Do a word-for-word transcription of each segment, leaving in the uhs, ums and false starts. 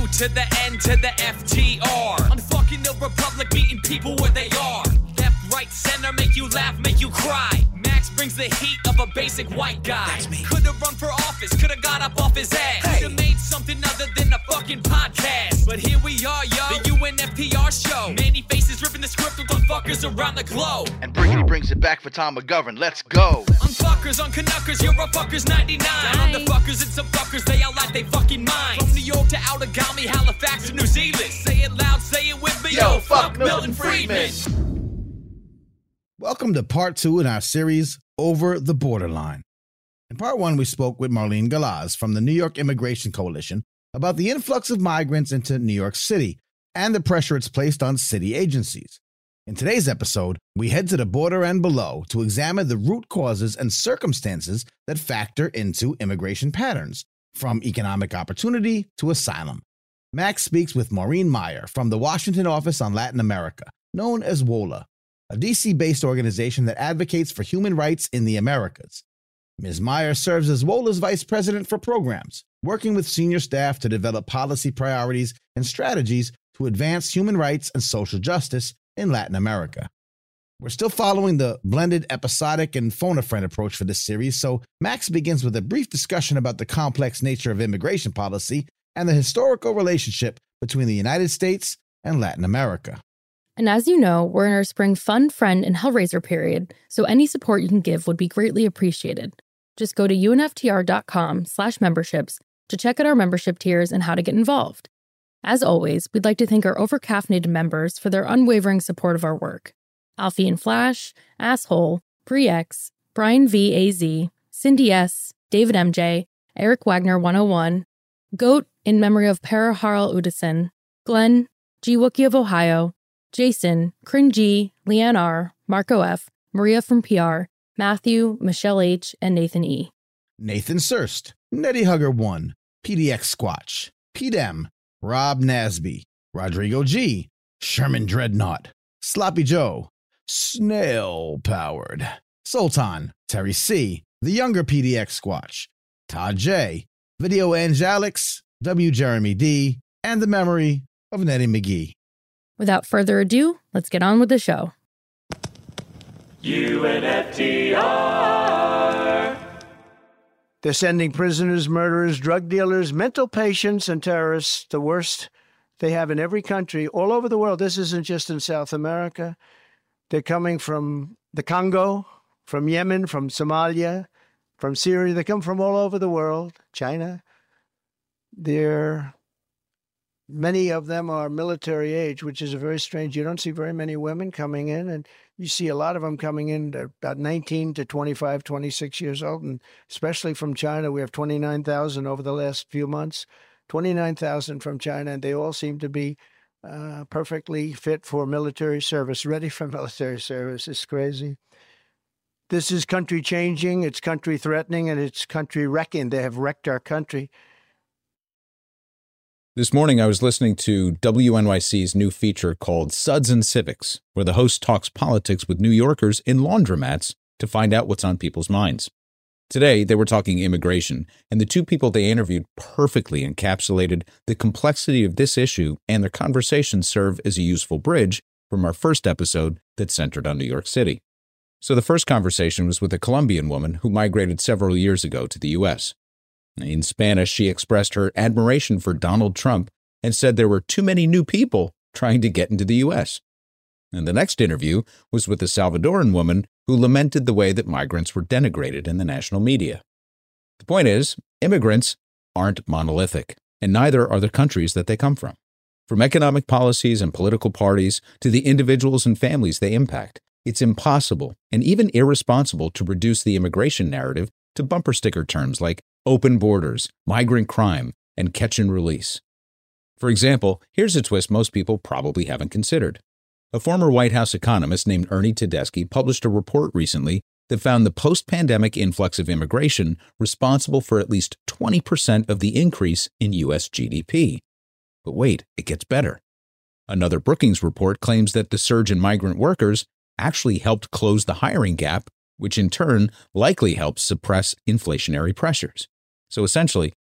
U to the N to the F T R. I'm fucking the Republic, meeting people where they are. Left, right, center, make you laugh, make you cry. Max brings the heat of a basic white guy. That's me. Could've run for office, could've got up off his ass. Hey. Could've made something other than a fucking podcast. But here we are, yo, the U N F P R show. Many faces ripping the script with the fuckers around the globe. And Briggity brings it back for Tom McGovern. Let's go. I'm fuckers on Canuckers, you're a fuckers ninety-nine. I'm the fuckers and some fuckers, they out like they fucking mind. From New York to Outagamie, Halifax to New Zealand. Say it loud, say it with me, yo, Yo, fuck, fuck Milton Milton Friedman. Welcome to part two in our series, Over the Borderline. In part one, we spoke with Marlene Galaz from the New York Immigration Coalition about the influx of migrants into New York City and the pressure it's placed on city agencies. In today's episode, we head to the border and below to examine the root causes and circumstances that factor into immigration patterns, from economic opportunity to asylum. Max speaks with Maureen Meyer from the Washington Office on Latin America, known as WOLA, a D C-based organization that advocates for human rights in the Americas. Miz Meyer serves as WOLA's vice president for programs, working with senior staff to develop policy priorities and strategies to advance human rights and social justice in Latin America. We're still following the blended episodic and phone-a-friend approach for this series, so Max begins with a brief discussion about the complex nature of immigration policy and the historical relationship between the United States and Latin America. And as you know, we're in our spring Fun, Friend, and Hellraiser period, so any support you can give would be greatly appreciated. Just go to unftr.com slash memberships to check out our membership tiers and how to get involved. As always, we'd like to thank our overcaffeinated members for their unwavering support of our work. Alfie and Flash, Asshole, Bree X, Brian V A Z, Cindy S, David M J, Eric Wagner one oh one, Goat in memory of Para Harl Udison, Glenn, G Wookie of Ohio, Jason, Cringy, Leanne R, Marco F, Maria from P R, Matthew, Michelle H, and Nathan E. Nathan Surst, Nettie Hugger one, P D X Squatch, Pete M, Rob Nasby, Rodrigo G, Sherman Dreadnought, Sloppy Joe, Snail Powered, Sultan, Terry C, the younger P D X Squatch, Todd J, Video Angelics, W. Jeremy D, and the memory of Nettie McGee. Without further ado, let's get on with the show. U N F T R. They're sending prisoners, murderers, drug dealers, mental patients, and terrorists, the worst they have in every country, all over the world. This isn't just in South America. They're coming from the Congo, from Yemen, from Somalia, from Syria. They come from all over the world, China. They're, many of them are military age, which is a very strange. You don't see very many women coming in, and you see a lot of them coming in about nineteen to twenty-five, twenty-six years old, and especially from China. We have twenty-nine thousand over the last few months, twenty-nine thousand from China, and they all seem to be uh, perfectly fit for military service, ready for military service. It's crazy. This is country changing, it's country threatening, and it's country wrecking. They have wrecked our country. This morning, I was listening to W N Y C's new feature called Suds and Civics, where the host talks politics with New Yorkers in laundromats to find out what's on people's minds. Today, they were talking immigration, and the two people they interviewed perfectly encapsulated the complexity of this issue, and their conversations serve as a useful bridge from our first episode that centered on New York City. So the first conversation was with a Colombian woman who migrated several years ago to the U S In Spanish, she expressed her admiration for Donald Trump and said there were too many new people trying to get into the U S. And the next interview was with a Salvadoran woman who lamented the way that migrants were denigrated in the national media. The point is, immigrants aren't monolithic, and neither are the countries that they come from. From economic policies and political parties to the individuals and families they impact, it's impossible and even irresponsible to reduce the immigration narrative to bumper sticker terms like open borders, migrant crime, and catch and release. For example, here's a twist most people probably haven't considered. A former White House economist named Ernie Tedeschi published a report recently that found the post-pandemic influx of immigration responsible for at least twenty percent of the increase in U S G D P. But wait, it gets better. Another Brookings report claims that the surge in migrant workers actually helped close the hiring gap, which in turn likely helps suppress inflationary pressures. So essentially,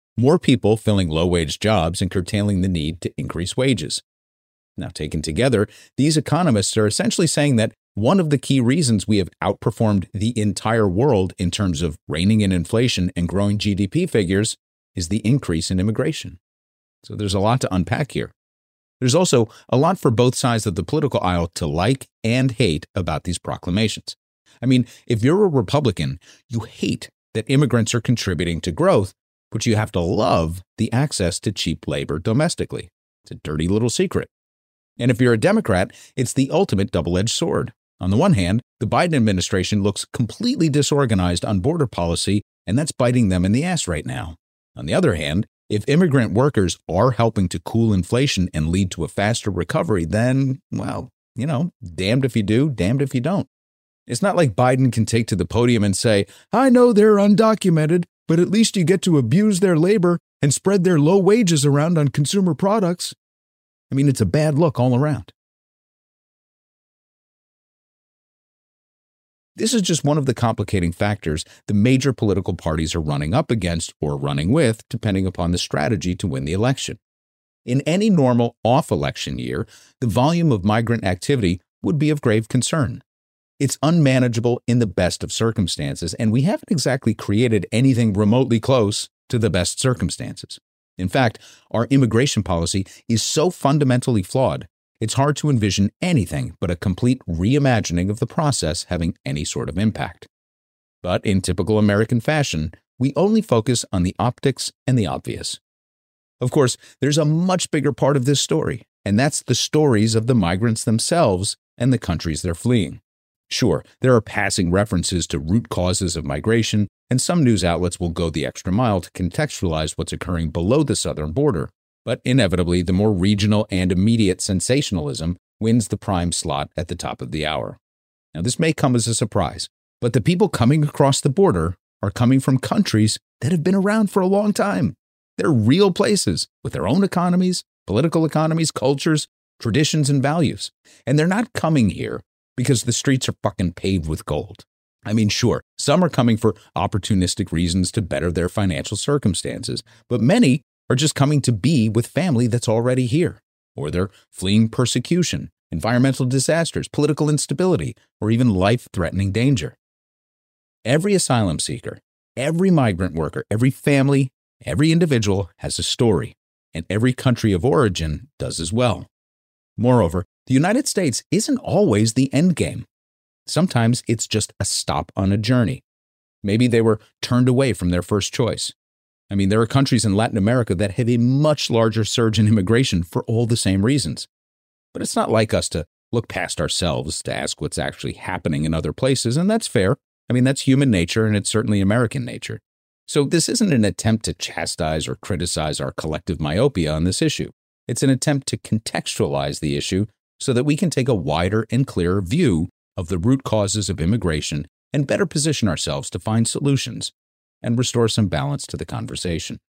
more people filling low-wage jobs and curtailing the need to increase wages. Now, taken together, these economists are essentially saying that one of the key reasons we have outperformed the entire world in terms of reining in inflation and growing G D P figures is the increase in immigration. So there's a lot to unpack here. There's also a lot for both sides of the political aisle to like and hate about these proclamations. I mean, if you're a Republican, you hate that immigrants are contributing to growth, but you have to love the access to cheap labor domestically. It's a dirty little secret. And if you're a Democrat, it's the ultimate double-edged sword. On the one hand, the Biden administration looks completely disorganized on border policy, and that's biting them in the ass right now. On the other hand, if immigrant workers are helping to cool inflation and lead to a faster recovery, then, well, you know, damned if you do, damned if you don't. It's not like Biden can take to the podium and say, I know they're undocumented, but at least you get to abuse their labor and spread their low wages around on consumer products. I mean, it's a bad look all around. This is just one of the complicating factors the major political parties are running up against or running with, depending upon the strategy to win the election. In any normal off-election year, the volume of migrant activity would be of grave concern. It's unmanageable in the best of circumstances, and we haven't exactly created anything remotely close to the best circumstances. In fact, our immigration policy is so fundamentally flawed, it's hard to envision anything but a complete reimagining of the process having any sort of impact. But in typical American fashion, we only focus on the optics and the obvious. Of course, there's a much bigger part of this story, and that's the stories of the migrants themselves and the countries they're fleeing. Sure, there are passing references to root causes of migration, and some news outlets will go the extra mile to contextualize what's occurring below the southern border. But inevitably, the more regional and immediate sensationalism wins the prime slot at the top of the hour. Now, this may come as a surprise, but the people coming across the border are coming from countries that have been around for a long time. They're real places with their own economies, political economies, cultures, traditions, and values. And they're not coming here because the streets are fucking paved with gold. I mean, sure, some are coming for opportunistic reasons to better their financial circumstances, but many are just coming to be with family that's already here, or they're fleeing persecution, environmental disasters, political instability, or even life-threatening danger. Every asylum seeker, every migrant worker, every family, every individual has a story, and every country of origin does as well. Moreover, the United States isn't always the end game. Sometimes it's just a stop on a journey. Maybe they were turned away from their first choice. I mean, there are countries in Latin America that have a much larger surge in immigration for all the same reasons. But it's not like us to look past ourselves to ask what's actually happening in other places, and that's fair. I mean, that's human nature, and it's certainly American nature. So this isn't an attempt to chastise or criticize our collective myopia on this issue. It's an attempt to contextualize the issue so that we can take a wider and clearer view of the root causes of immigration and better position ourselves to find solutions and restore some balance to the conversation.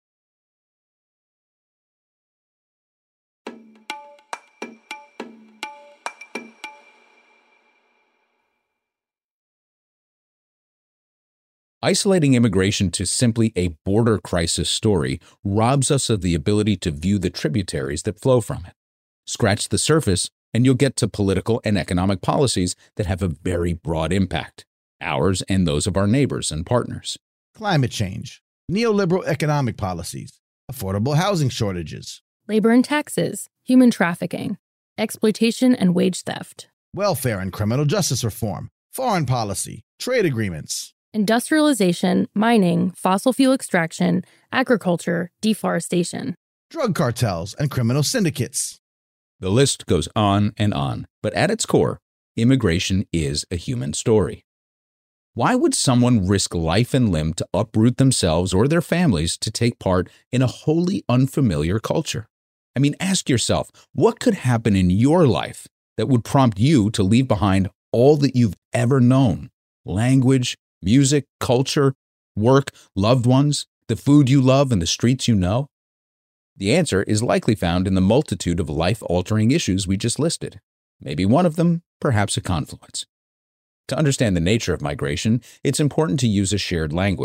Isolating immigration to simply a border crisis story robs us of the ability to view the tributaries that flow from it. Scratch the surface, and you'll get to political and economic policies that have a very broad impact, ours and those of our neighbors and partners. Climate change, neoliberal economic policies, affordable housing shortages, labor and taxes, human trafficking, exploitation and wage theft, welfare and criminal justice reform, foreign policy, trade agreements, industrialization, mining, fossil fuel extraction, agriculture, deforestation, drug cartels and criminal syndicates. The list goes on and on, but at its core, immigration is a human story. Why would someone risk life and limb to uproot themselves or their families to take part in a wholly unfamiliar culture? I mean, ask yourself, what could happen in your life that would prompt you to leave behind all that you've ever known? Language, music, culture, work, loved ones, the food you love, and the streets you know? The answer is likely found in the multitude of life-altering issues we just listed. Maybe one of them, perhaps a confluence. To understand the nature of migration, it's important to use a shared language,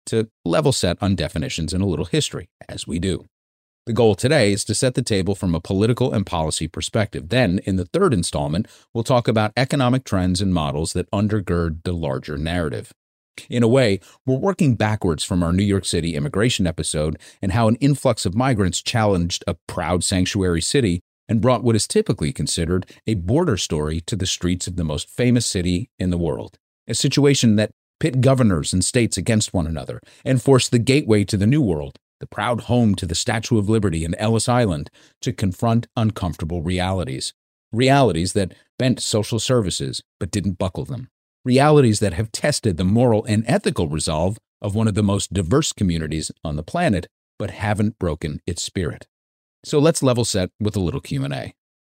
to level set on definitions and a little history, as we do. The goal today is to set the table from a political and policy perspective. Then, in the third installment, we'll talk about economic trends and models that undergird the larger narrative. In a way, we're working backwards from our New York City immigration episode and how an influx of migrants challenged a proud sanctuary city and brought what is typically considered a border story to the streets of the most famous city in the world, a situation that pit governors and states against one another and forced the gateway to the New World, the proud home to the Statue of Liberty and Ellis Island, to confront uncomfortable realities. Realities that bent social services but didn't buckle them. Realities that have tested the moral and ethical resolve of one of the most diverse communities on the planet but haven't broken its spirit. So let's level set with a little Q and A.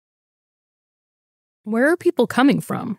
Where are people coming from?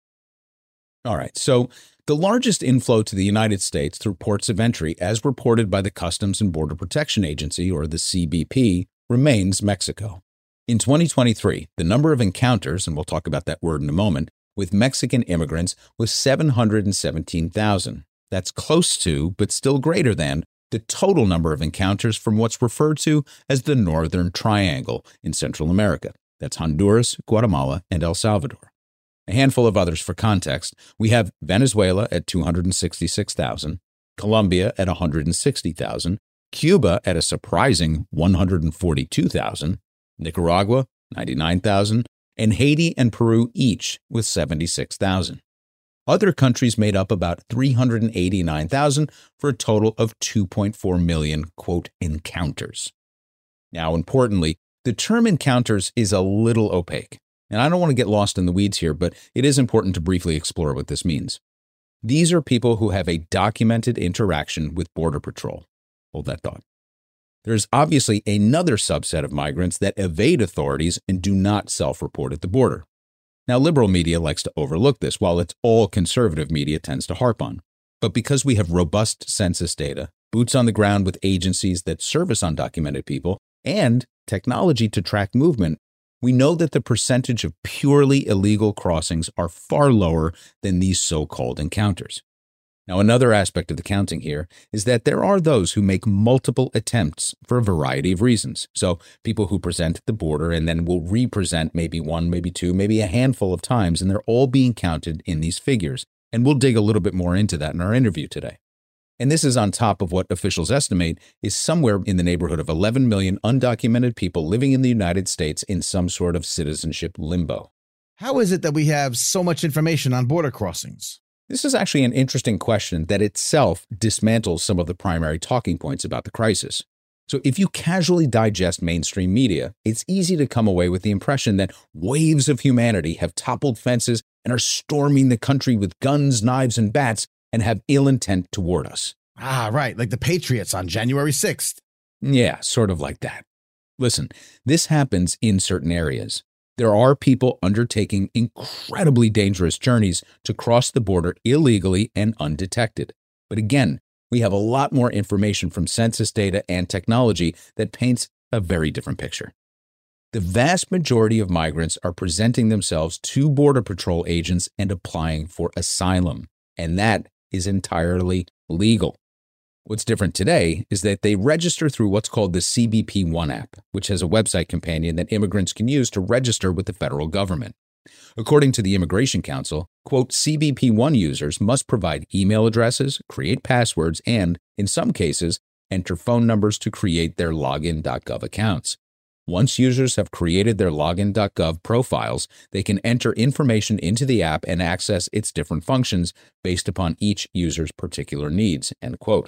All right, so the largest inflow to the United States through ports of entry, as reported by the Customs and Border Protection Agency, or the C B P, remains Mexico. In twenty twenty-three, the number of encounters, and we'll talk about that word in a moment, with Mexican immigrants was seven hundred seventeen thousand. That's close to, but still greater than, the total number of encounters from what's referred to as the Northern Triangle in Central America. That's Honduras, Guatemala, and El Salvador. A handful of others for context. We have Venezuela at two hundred sixty-six thousand, Colombia at one hundred sixty thousand, Cuba at a surprising one hundred forty-two thousand, Nicaragua, ninety-nine thousand, and Haiti and Peru each with seventy-six thousand. Other countries made up about three hundred eighty-nine thousand for a total of two point four million, quote, encounters. Now, importantly, the term encounters is a little opaque. And I don't want to get lost in the weeds here, but it is important to briefly explore what this means. These are people who have a documented interaction with Border Patrol. Hold that thought. There's obviously another subset of migrants that evade authorities and do not self-report at the border. Now, liberal media likes to overlook this, while it's all conservative media tends to harp on. But because we have robust census data, boots on the ground with agencies that service undocumented people, and technology to track movement, we know that the percentage of purely illegal crossings are far lower than these so-called encounters. Now, another aspect of the counting here is that there are those who make multiple attempts for a variety of reasons. So people who present at the border and then will re-present maybe one, maybe two, maybe a handful of times, and they're all being counted in these figures. And we'll dig a little bit more into that in our interview today. And this is on top of what officials estimate is somewhere in the neighborhood of eleven million undocumented people living in the United States in some sort of citizenship limbo. How is it that we have so much information on border crossings? This is actually an interesting question that itself dismantles some of the primary talking points about the crisis. So if you casually digest mainstream media, it's easy to come away with the impression that waves of humanity have toppled fences and are storming the country with guns, knives, and bats and have ill intent toward us. Ah, right, like the Patriots on January sixth. Yeah, sort of like that. Listen, this happens in certain areas. There are people undertaking incredibly dangerous journeys to cross the border illegally and undetected. But again, we have a lot more information from census data and technology that paints a very different picture. The vast majority of migrants are presenting themselves to Border Patrol agents and applying for asylum, and that is entirely legal. What's different today is that they register through what's called the C B P One app, which has a website companion that immigrants can use to register with the federal government. According to the Immigration Council, quote, C B P One users must provide email addresses, create passwords, and, in some cases, enter phone numbers to create their login dot gov accounts. Once users have created their login dot gov profiles, they can enter information into the app and access its different functions based upon each user's particular needs, end quote.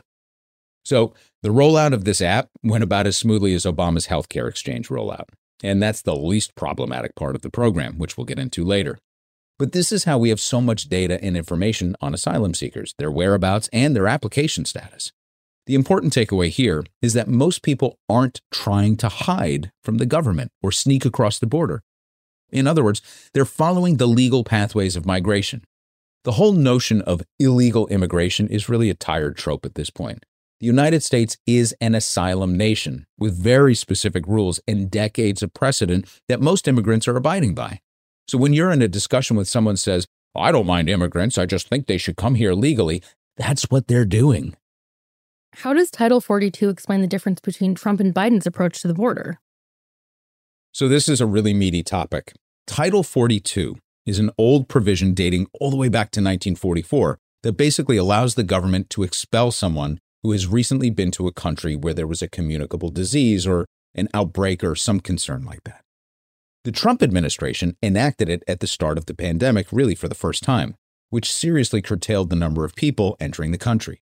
So the rollout of this app went about as smoothly as Obama's healthcare exchange rollout. And that's the least problematic part of the program, which we'll get into later. But this is how we have so much data and information on asylum seekers, their whereabouts, and their application status. The important takeaway here is that most people aren't trying to hide from the government or sneak across the border. In other words, they're following the legal pathways of migration. The whole notion of illegal immigration is really a tired trope at this point. The United States is an asylum nation with very specific rules and decades of precedent that most immigrants are abiding by. So when you're in a discussion with someone who says, I don't mind immigrants, I just think they should come here legally, that's what they're doing. How does Title forty-two explain the difference between Trump and Biden's approach to the border? So this is a really meaty topic. Title forty-two is an old provision dating all the way back to nineteen forty-four that basically allows the government to expel someone who has recently been to a country where there was a communicable disease or an outbreak or some concern like that. The Trump administration enacted it at the start of the pandemic, really for the first time, which seriously curtailed the number of people entering the country.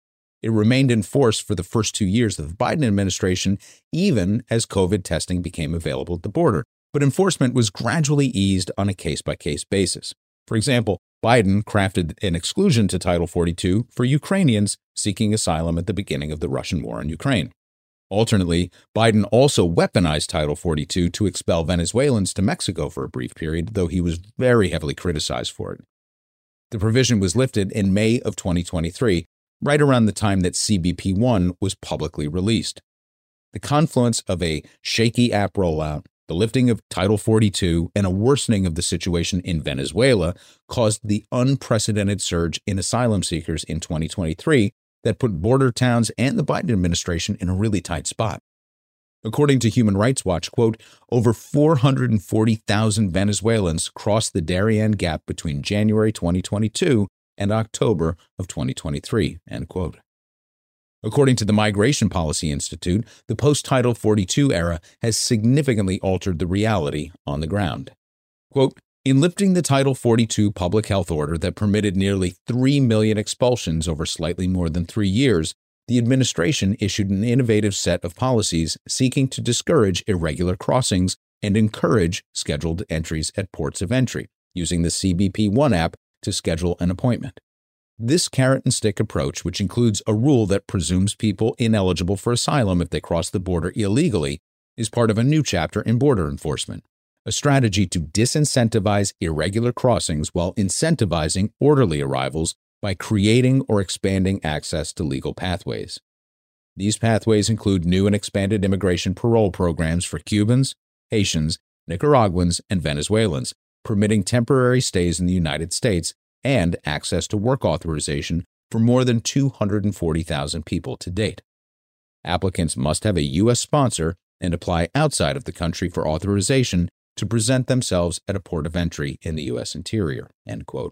It remained in force for the first two years of the Biden administration, even as COVID testing became available at the border. But enforcement was gradually eased on a case-by-case basis. For example, Biden crafted an exclusion to Title forty-two for Ukrainians seeking asylum at the beginning of the Russian war in Ukraine. Alternately, Biden also weaponized Title forty-two to expel Venezuelans to Mexico for a brief period, though he was very heavily criticized for it. The provision was lifted in May of twenty twenty-three, right around the time that C B P one was publicly released. The confluence of a shaky app rollout, the lifting of Title forty-two, and a worsening of the situation in Venezuela caused the unprecedented surge in asylum seekers in twenty twenty-three that put border towns and the Biden administration in a really tight spot. According to Human Rights Watch, quote, over four hundred forty thousand Venezuelans crossed the Darien Gap between January twenty twenty-two and October of twenty twenty-three, end quote. According to the Migration Policy Institute, the post-Title forty-two era has significantly altered the reality on the ground. Quote, in lifting the Title forty-two public health order that permitted nearly three million expulsions over slightly more than three years, the administration issued an innovative set of policies seeking to discourage irregular crossings and encourage scheduled entries at ports of entry, using the C B P one app to schedule an appointment. This carrot-and-stick approach, which includes a rule that presumes people ineligible for asylum if they cross the border illegally, is part of a new chapter in border enforcement, a strategy to disincentivize irregular crossings while incentivizing orderly arrivals by creating or expanding access to legal pathways. These pathways include new and expanded immigration parole programs for Cubans, Haitians, Nicaraguans, and Venezuelans, permitting temporary stays in the United States and access to work authorization for more than two hundred forty thousand people to date. Applicants must have a U S sponsor and apply outside of the country for authorization to present themselves at a port of entry in the U S interior, end quote.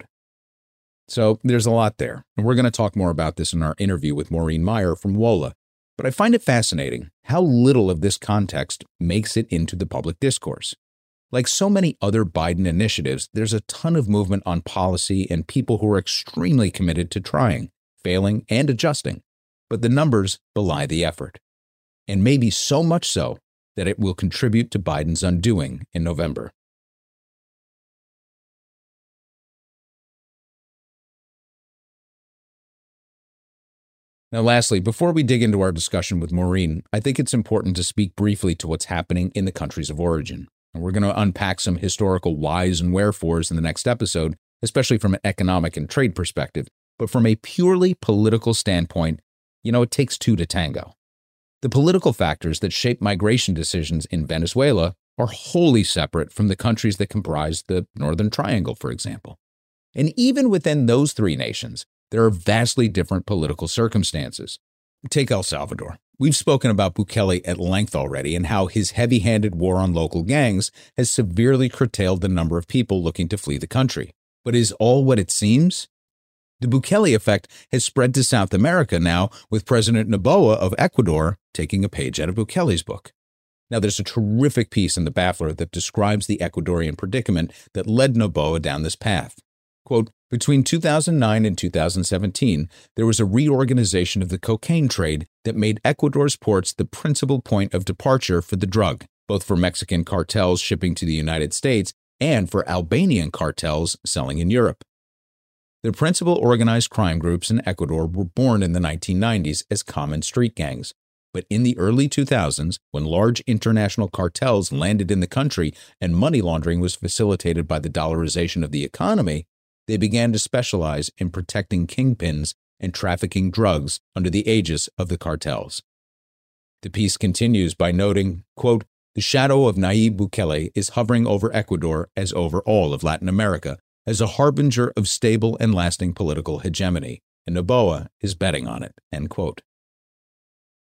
So there's a lot there, and we're going to talk more about this in our interview with Maureen Meyer from WOLA. But I find it fascinating how little of this context makes it into the public discourse. Like so many other Biden initiatives, there's a ton of movement on policy and people who are extremely committed to trying, failing, and adjusting. But the numbers belie the effort. And maybe so much so that it will contribute to Biden's undoing in November. Now, lastly, before we dig into our discussion with Maureen, I think it's important to speak briefly to what's happening in the countries of origin. And we're going to unpack some historical whys and wherefores in the next episode, especially from an economic and trade perspective. But from a purely political standpoint, you know, it takes two to tango. The political factors that shape migration decisions in Venezuela are wholly separate from the countries that comprise the Northern Triangle, for example. And even within those three nations, there are vastly different political circumstances. Take El Salvador. We've spoken about Bukele at length already and how his heavy-handed war on local gangs has severely curtailed the number of people looking to flee the country. But is all what it seems? The Bukele effect has spread to South America now, with President Noboa of Ecuador taking a page out of Bukele's book. Now, there's a terrific piece in The Baffler that describes the Ecuadorian predicament that led Noboa down this path. Quote, between two thousand nine and two thousand seventeen, there was a reorganization of the cocaine trade that made Ecuador's ports the principal point of departure for the drug, both for Mexican cartels shipping to the United States and for Albanian cartels selling in Europe. The principal organized crime groups in Ecuador were born in the nineteen nineties as common street gangs. But in the early two thousands, when large international cartels landed in the country and money laundering was facilitated by the dollarization of the economy, they began to specialize in protecting kingpins and trafficking drugs under the aegis of the cartels. The piece continues by noting, quote, the shadow of Nayib Bukele is hovering over Ecuador as over all of Latin America as a harbinger of stable and lasting political hegemony, and Noboa is betting on it, end quote.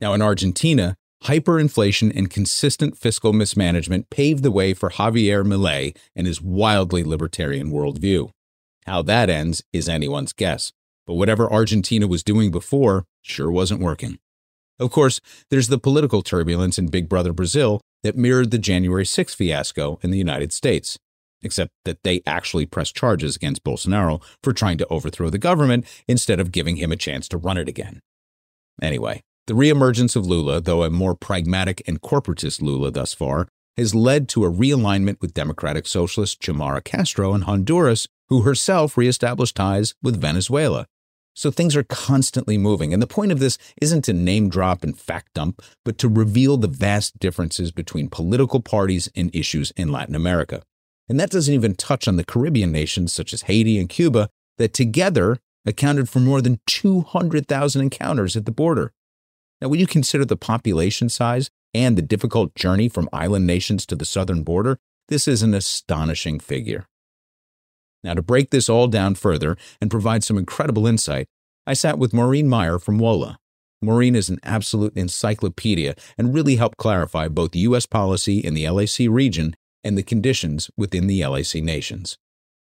Now, in Argentina, hyperinflation and consistent fiscal mismanagement paved the way for Javier Milei and his wildly libertarian worldview. How that ends is anyone's guess, but whatever Argentina was doing before sure wasn't working. Of course, there's the political turbulence in Big Brother Brazil that mirrored the January sixth fiasco in the United States, except that they actually pressed charges against Bolsonaro for trying to overthrow the government instead of giving him a chance to run it again. Anyway, the reemergence of Lula, though a more pragmatic and corporatist Lula thus far, has led to a realignment with Democratic Socialist Xiomara Castro in Honduras, who herself reestablished ties with Venezuela. So things are constantly moving, and the point of this isn't to name drop and fact dump, but to reveal the vast differences between political parties and issues in Latin America. And that doesn't even touch on the Caribbean nations such as Haiti and Cuba that together accounted for more than two hundred thousand encounters at the border. Now, when you consider the population size and the difficult journey from island nations to the southern border, this is an astonishing figure. Now, to break this all down further and provide some incredible insight, I sat with Maureen Meyer from WOLA. Maureen is an absolute encyclopedia and really helped clarify both U S policy in the L A C region and the conditions within the L A C nations.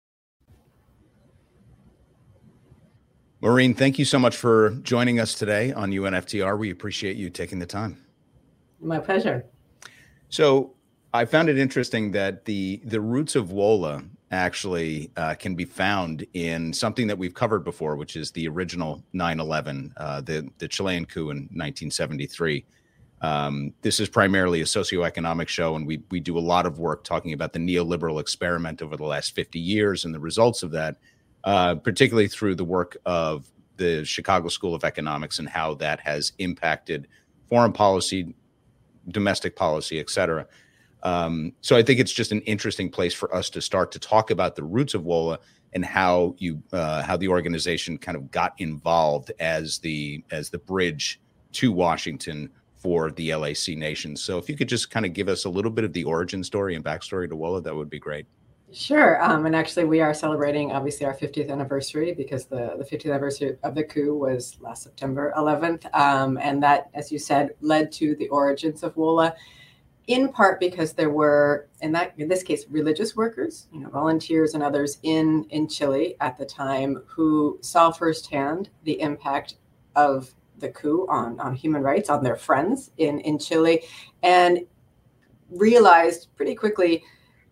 Maureen, thank you so much for joining us today on U N F T R. We appreciate you taking the time. My pleasure. So I found it interesting that the the roots of WOLA actually uh, can be found in something that we've covered before, which is the original nine eleven, uh, the, the Chilean coup in nineteen seventy-three. Um, this is primarily a socioeconomic show, and we we do a lot of work talking about the neoliberal experiment over the last fifty years and the results of that, uh, particularly through the work of the Chicago School of Economics and how that has impacted foreign policy, domestic policy, et cetera. Um, so I think it's just an interesting place for us to start to talk about the roots of WOLA and how you uh, how the organization kind of got involved as the as the bridge to Washington for the L A C nations. So if you could just kind of give us a little bit of the origin story and backstory to WOLA, that would be great. Sure. Um, and actually, we are celebrating, obviously, our fiftieth anniversary because the, the fiftieth anniversary of the coup was last September eleventh. Um, and that, as you said, led to the origins of WOLA, in part because there were, in that in this case, religious workers, you know, volunteers and others in, in Chile at the time who saw firsthand the impact of the coup on, on human rights, on their friends in, in Chile, and realized pretty quickly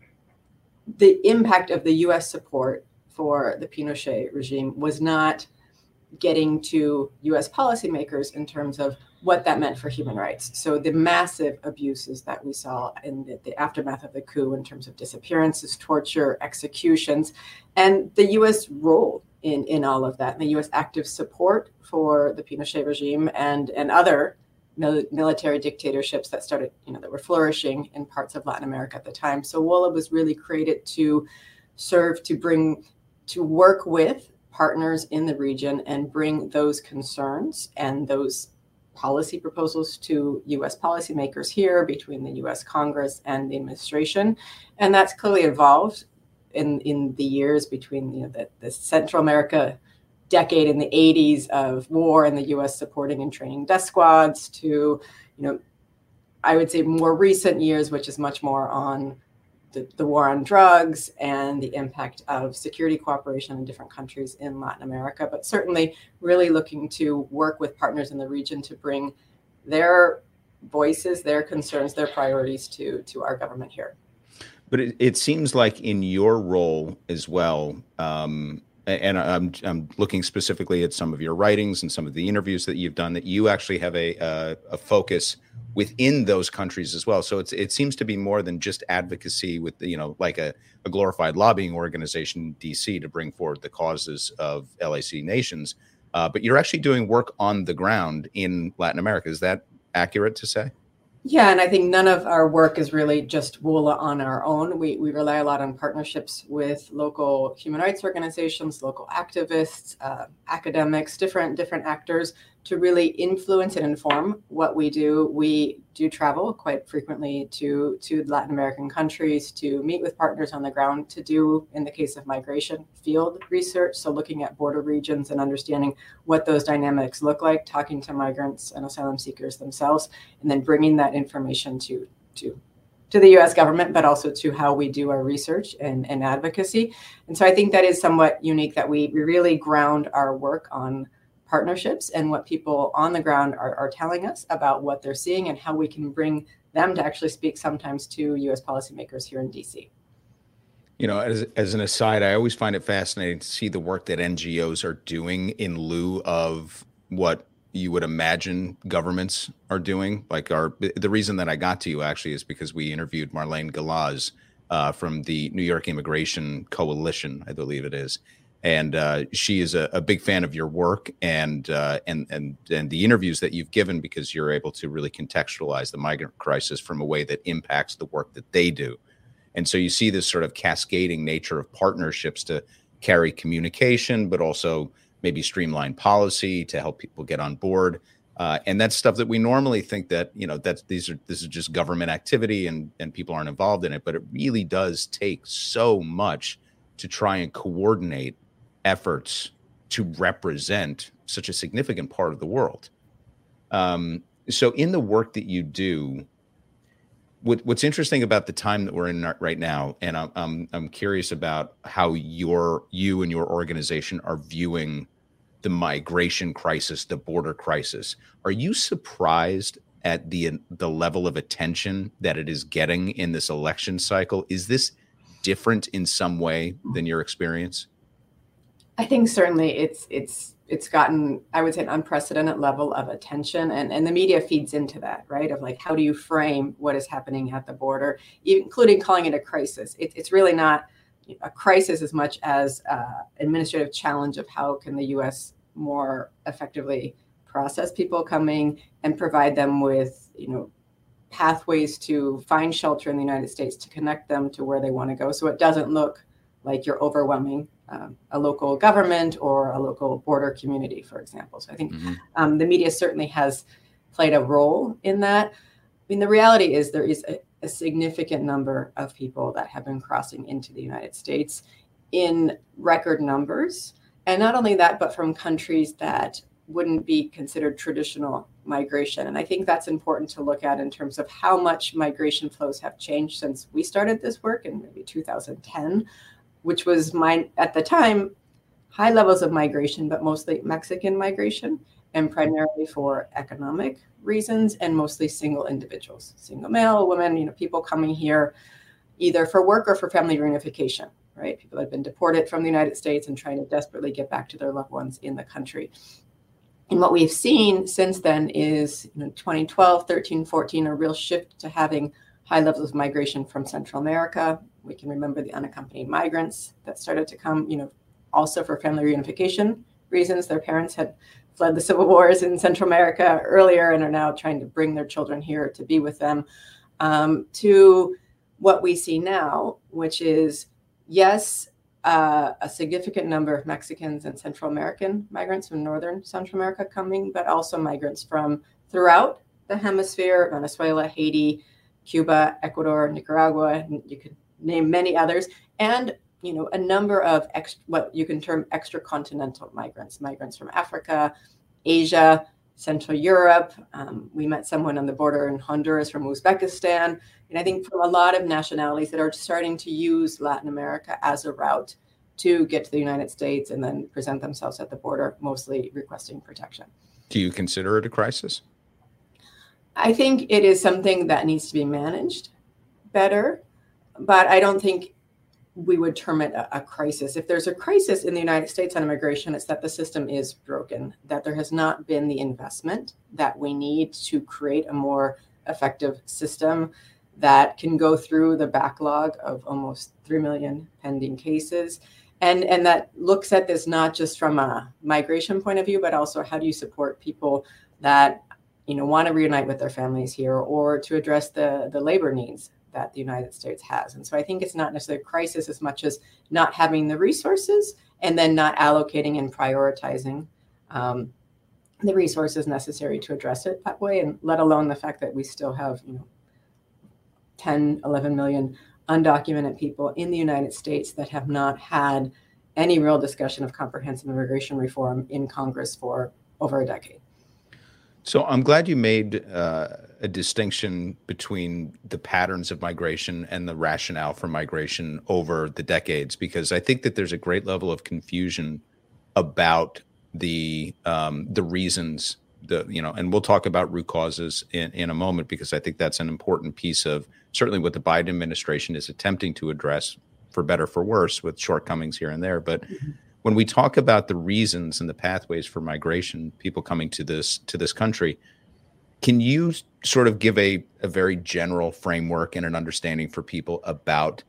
the impact of the U S support for the Pinochet regime was not getting to U S policymakers in terms of what that meant for human rights. So the massive abuses that we saw in the, the aftermath of the coup in terms of disappearances, torture, executions, and the U S role in, in all of that, and the U S active support for the Pinochet regime and, and other mil- military dictatorships that started, you know, that were flourishing in parts of Latin America at the time. So WOLA was really created to serve to bring, to work with partners in the region and bring those concerns and those policy proposals to U S policymakers here between the U S Congress and the administration. And that's clearly evolved in, in the years between, you know, the, the Central America decade in the eighties of war and the U S supporting and training death squads to, you know, I would say more recent years, which is much more on the, the war on drugs and the impact of security cooperation in different countries in Latin America, but certainly really looking to work with partners in the region to bring their voices, their concerns, their priorities to, to our government here. But it, it seems like in your role as well, um, and I'm I'm looking specifically at some of your writings and some of the interviews that you've done, that you actually have a a, a focus within those countries as well. So it's it seems to be more than just advocacy with, you know, like a, a glorified lobbying organization in D C to bring forward the causes of L A C nations, uh, but you're actually doing work on the ground in Latin America. Is that accurate to say? Yeah, and I think none of our work is really just WOLA on our own. We we rely a lot on partnerships with local human rights organizations, local activists, uh, academics, different different actors to really influence and inform what we do. We do travel quite frequently to, to Latin American countries to meet with partners on the ground, to do, in the case of migration, field research. So looking at border regions and understanding what those dynamics look like, talking to migrants and asylum seekers themselves, and then bringing that information to, to, to the U S government, but also to how we do our research and, and advocacy. And so I think that is somewhat unique, that we, we really ground our work on partnerships and what people on the ground are, are telling us about what they're seeing and how we can bring them to actually speak sometimes to U S policymakers here in D C. You know, as, as an aside, I always find it fascinating to see the work that N G Os are doing in lieu of what you would imagine governments are doing. Like our, the reason that I got to you actually is because we interviewed Marlene Galaz uh, from the New York Immigration Coalition, I believe it is. And uh, she is a, a big fan of your work and, uh, and and and the interviews that you've given, because you're able to really contextualize the migrant crisis from a way that impacts the work that they do. And so you see this sort of cascading nature of partnerships to carry communication, but also maybe streamline policy to help people get on board. Uh, and that's stuff that we normally think that, you know, that's these are this is just government activity and and people aren't involved in it. But it really does take so much to try and coordinate efforts to represent such a significant part of the world. Um, so in the work that you do, what, what's interesting about the time that we're in right now, and I'm, I'm, I'm curious about how your, you and your organization are viewing the migration crisis, the border crisis. Are you surprised at the, the level of attention that it is getting in this election cycle? Is this different in some way than your experience? I think certainly it's it's it's gotten, I would say, an unprecedented level of attention, and, and the media feeds into that, right? Of like, how do you frame what is happening at the border, including calling it a crisis? It, it's really not a crisis as much as uh, administrative challenge of how can the U S more effectively process people coming and provide them with, you know, pathways to find shelter in the United States, to connect them to where they want to go, so it doesn't look like you're overwhelming um, a local government or a local border community, for example. So I think mm-hmm. um, the media certainly has played a role in that. I mean, the reality is there is a, a significant number of people that have been crossing into the United States in record numbers. And not only that, but from countries that wouldn't be considered traditional migration. And I think that's important to look at in terms of how much migration flows have changed since we started this work in maybe two thousand ten, which was my, at the time, high levels of migration, but mostly Mexican migration, and primarily for economic reasons, and mostly single individuals, single male, women, you know, people coming here either for work or for family reunification, right? People that have been deported from the United States and trying to desperately get back to their loved ones in the country. And what we've seen since then is, you know, twenty twelve, thirteen, fourteen, a real shift to having high levels of migration from Central America. We can remember the unaccompanied migrants that started to come, you know, also for family reunification reasons. Their parents had fled the civil wars in Central America earlier and are now trying to bring their children here to be with them. Um, to what we see now, which is, yes, uh, a significant number of Mexicans and Central American migrants from Northern Central America coming, but also migrants from throughout the hemisphere, Venezuela, Haiti, Cuba, Ecuador, Nicaragua, and you could name many others, and, you know, a number of ex- what you can term extracontinental migrants, migrants from Africa, Asia, Central Europe. Um, we met someone on the border in Honduras from Uzbekistan. And I think from a lot of nationalities that are starting to use Latin America as a route to get to the United States and then present themselves at the border, mostly requesting protection. Do you consider it a crisis? I think it is something that needs to be managed better, but I don't think we would term it a, a crisis. If there's a crisis in the United States on immigration, it's that the system is broken, that there has not been the investment that we need to create a more effective system that can go through the backlog of almost three million pending cases. And, and that looks at this not just from a migration point of view, but also how do you support people that, you know, want to reunite with their families here, or to address the, the labor needs that the United States has. And so I think it's not necessarily a crisis as much as not having the resources and then not allocating and prioritizing um, the resources necessary to address it that way, and let alone the fact that we still have, you know, ten, eleven million undocumented people in the United States that have not had any real discussion of comprehensive immigration reform in Congress for over a decade. So I'm glad you made uh, a distinction between the patterns of migration and the rationale for migration over the decades, because I think that there's a great level of confusion about the um, the reasons, the you know, and we'll talk about root causes in, in a moment, because I think that's an important piece of certainly what the Biden administration is attempting to address, for better, for worse, with shortcomings here and there. But mm-hmm. when we talk about the reasons and the pathways for migration, people coming to this to this country, can you sort of give a, a very general framework and an understanding for people about,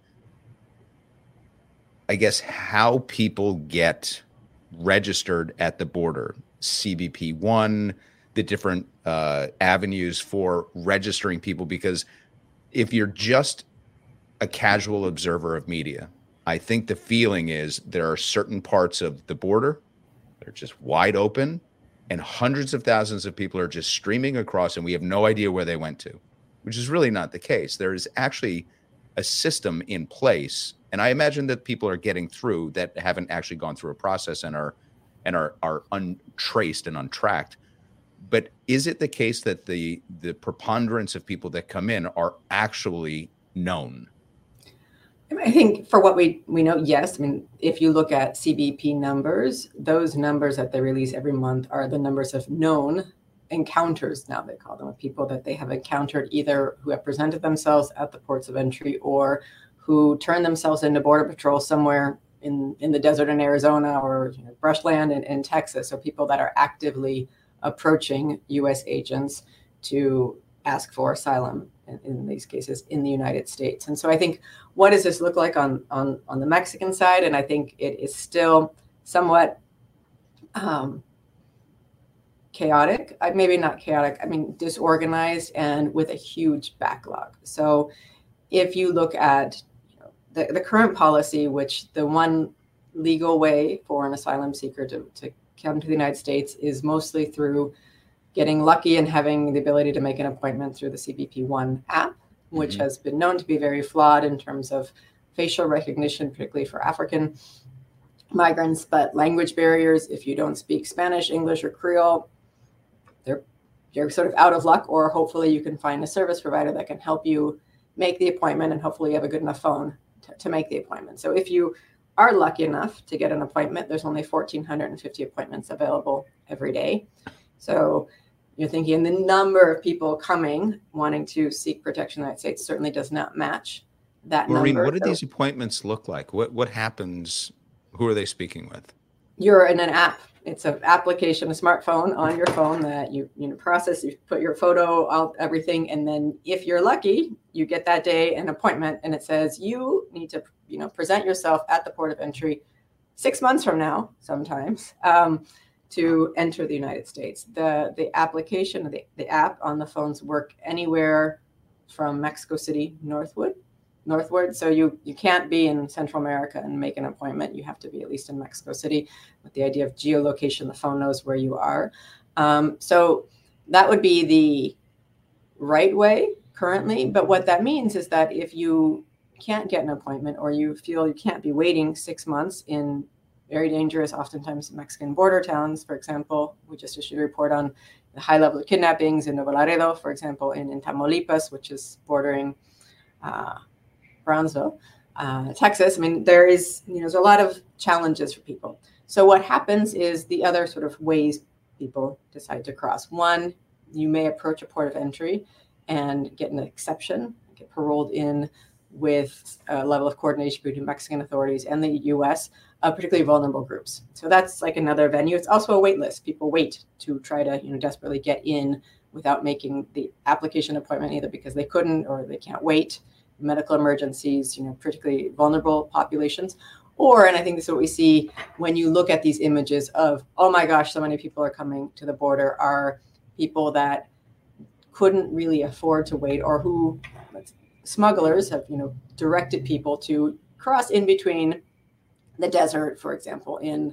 I guess, how people get registered at the border, C B P one, the different uh, avenues for registering people? Because if you're just a casual observer of media, I think the feeling is there are certain parts of the border that are just wide open and hundreds of thousands of people are just streaming across and we have no idea where they went to, which is really not the case. There is actually a system in place, and I imagine that people are getting through that haven't actually gone through a process and are and are are untraced and untracked. But is it the case that the the preponderance of people that come in are actually known? I think for what we, we know, yes. I mean, if you look at C B P numbers, those numbers that they release every month are the numbers of known encounters, now they call them, of people that they have encountered, either who have presented themselves at the ports of entry or who turn themselves into Border Patrol somewhere in, in the desert in Arizona or, you know, brushland in, in Texas. So people that are actively approaching U S agents to ask for asylum in, in these cases in the United States. And so I think, what does this look like on, on, on the Mexican side? And I think it is still somewhat um, chaotic, maybe not chaotic, I mean, disorganized and with a huge backlog. So if you look at, you know, the, the current policy, which the one legal way for an asylum seeker to, to come to the United States is mostly through getting lucky and having the ability to make an appointment through the C B P one app, which mm-hmm. has been known to be very flawed in terms of facial recognition, particularly for African migrants, but language barriers. If you don't speak Spanish, English, or Creole, they're, you're sort of out of luck, or hopefully you can find a service provider that can help you make the appointment, and hopefully you have a good enough phone to, to make the appointment. So if you are lucky enough to get an appointment, there's only one thousand four hundred fifty appointments available every day. So you're thinking the number of people coming wanting to seek protection in the United States certainly does not match that Maureen, number. what do so these appointments look like? What what happens? Who are they speaking with? You're in an app. It's an application, a smartphone on your phone that you you know process. You put your photo out, everything, and then if you're lucky, you get that day an appointment, and it says you need to you know present yourself at the port of entry six months from now, sometimes. Um, to enter the United States. The the application, the, the app on the phones work anywhere from Mexico City northward, northward. So you, you can't be in Central America and make an appointment. You have to be at least in Mexico City with the idea of geolocation. The phone knows where you are. Um, so that would be the right way currently. But what that means is that if you can't get an appointment or you feel you can't be waiting six months in very dangerous, oftentimes Mexican border towns, for example. We just issued a report on the high level of kidnappings in Nuevo Laredo, for example, in, in Tamaulipas, which is bordering uh, Brownsville, uh, Texas. I mean, there is, you know, there's a lot of challenges for people. So what happens is the other sort of ways people decide to cross. One, you may approach a port of entry and get an exception, get paroled in with a level of coordination between Mexican authorities and the U S, uh, particularly vulnerable groups. So that's like another venue. It's also a wait list. People wait to try to, you know, desperately get in without making the application appointment, either because they couldn't or they can't wait, medical emergencies, you know, particularly vulnerable populations. Or, and I think this is what we see when you look at these images of, oh my gosh, so many people are coming to the border, are people that couldn't really afford to wait, or who smugglers have, you know, directed people to cross in between the desert, for example, in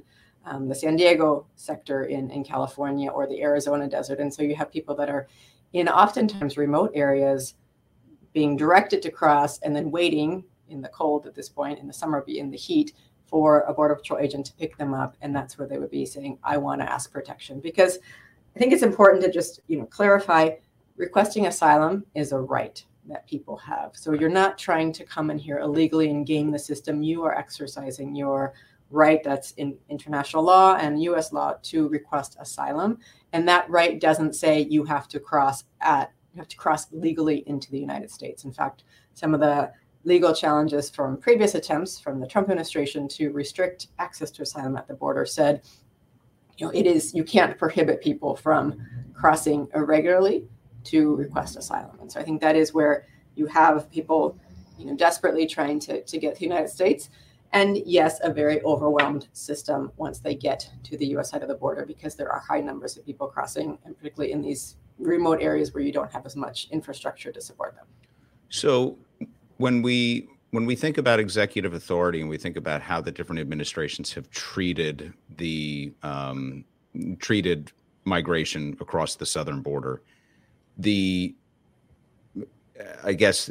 um, the San Diego sector in, in California or the Arizona desert. And so you have people that are in oftentimes remote areas being directed to cross and then waiting in the cold at this point, in the summer, be in the heat, for a Border Patrol agent to pick them up. And that's where they would be saying, I want to ask protection. Because I think it's important to just, you know, clarify, requesting asylum is a right that people have. So you're not trying to come in here illegally and game the system. You are exercising your right that's in international law and U S law to request asylum. And that right doesn't say you have to cross at, you have to cross legally into the United States. In fact, some of the legal challenges from previous attempts from the Trump administration to restrict access to asylum at the border said, you know, it is, you can't prohibit people from crossing irregularly to request asylum. And so I think that is where you have people, you know, desperately trying to, to get to the United States. And yes, a very overwhelmed system once they get to the U S side of the border, because there are high numbers of people crossing, and particularly in these remote areas where you don't have as much infrastructure to support them. So when we when we think about executive authority and we think about how the different administrations have treated the um, treated migration across the southern border, the I guess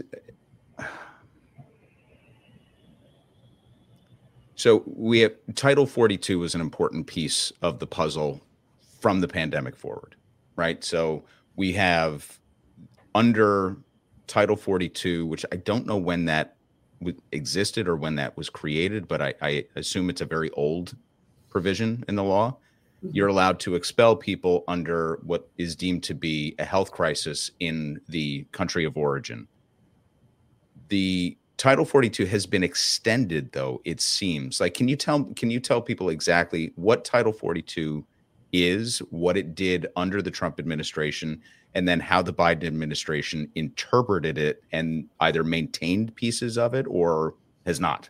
so we have Title forty-two is an important piece of the puzzle from the pandemic forward, right? So we have under Title forty-two, which I don't know when that w- existed or when that was created, but I, I assume it's a very old provision in the law. Mm-hmm. You're allowed to expel people under what is deemed to be a health crisis in the country of origin. The Title forty-two has been extended, though, it seems. Like, can you tell can you tell people exactly what Title forty-two is, what it did under the Trump administration, and then how the Biden administration interpreted it and either maintained pieces of it or has not?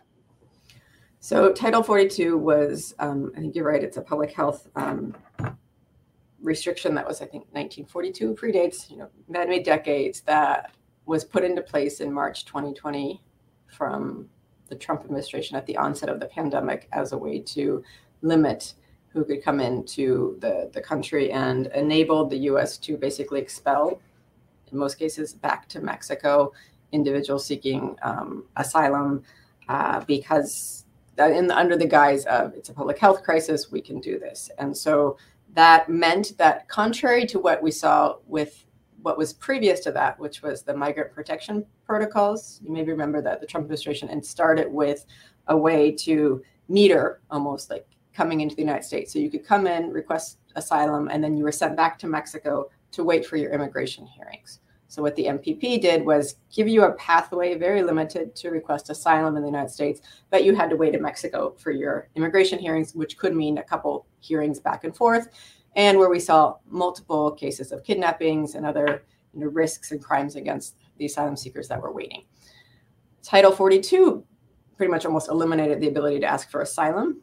So Title forty-two was, um, I think you're right, it's a public health um, restriction that was, I think, nineteen forty-two, predates, you know, many decades, that was put into place in March twenty twenty from the Trump administration at the onset of the pandemic as a way to limit who could come into the, the country, and enabled the U S to basically expel, in most cases, back to Mexico, individuals seeking um, asylum uh, because in the, under the guise of it's a public health crisis, we can do this. And so that meant that, contrary to what we saw with what was previous to that, which was the migrant protection protocols, you may remember that the Trump administration had started with a way to meter almost like coming into the United States. So you could come in, request asylum, and then you were sent back to Mexico to wait for your immigration hearings. So what the M P P did was give you a pathway, very limited, to request asylum in the United States, but you had to wait in Mexico for your immigration hearings, which could mean a couple hearings back and forth, and where we saw multiple cases of kidnappings and other, you know, risks and crimes against the asylum seekers that were waiting. Title forty-two pretty much almost eliminated the ability to ask for asylum,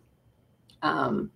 um,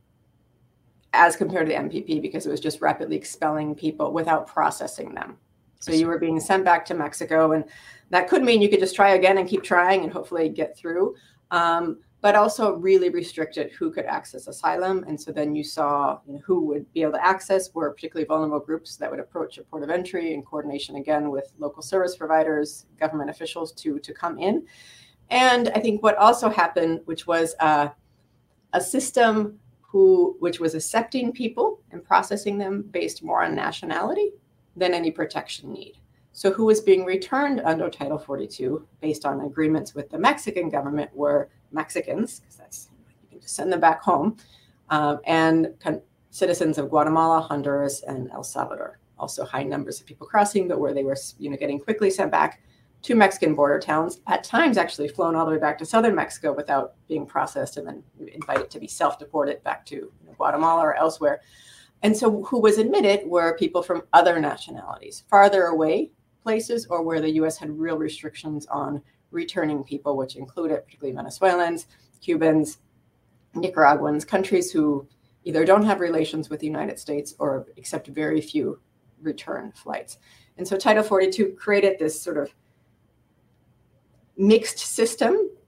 as compared to the M P P, because it was just rapidly expelling people without processing them. So you were being sent back to Mexico, and that could mean you could just try again and keep trying and hopefully get through, um, but also really restricted who could access asylum. And so then you saw, you know, who would be able to access were particularly vulnerable groups that would approach a port of entry in coordination, again, with local service providers, government officials to, to come in. And I think what also happened, which was uh, a system who, which was accepting people and processing them based more on nationality than any protection need. So who was being returned under Title forty-two based on agreements with the Mexican government were Mexicans, because that's, you can just send them back home, um, and con- citizens of Guatemala, Honduras, and El Salvador. Also high numbers of people crossing, but where they were, you know, getting quickly sent back to Mexican border towns, at times actually flown all the way back to southern Mexico without being processed, and then invited to be self-deported back to, you know, Guatemala or elsewhere. And so who was admitted were people from other nationalities, farther away places, or where the U S had real restrictions on returning people, which included particularly Venezuelans, Cubans, Nicaraguans, countries who either don't have relations with the United States or accept very few return flights. And so Title forty-two created this sort of mixed system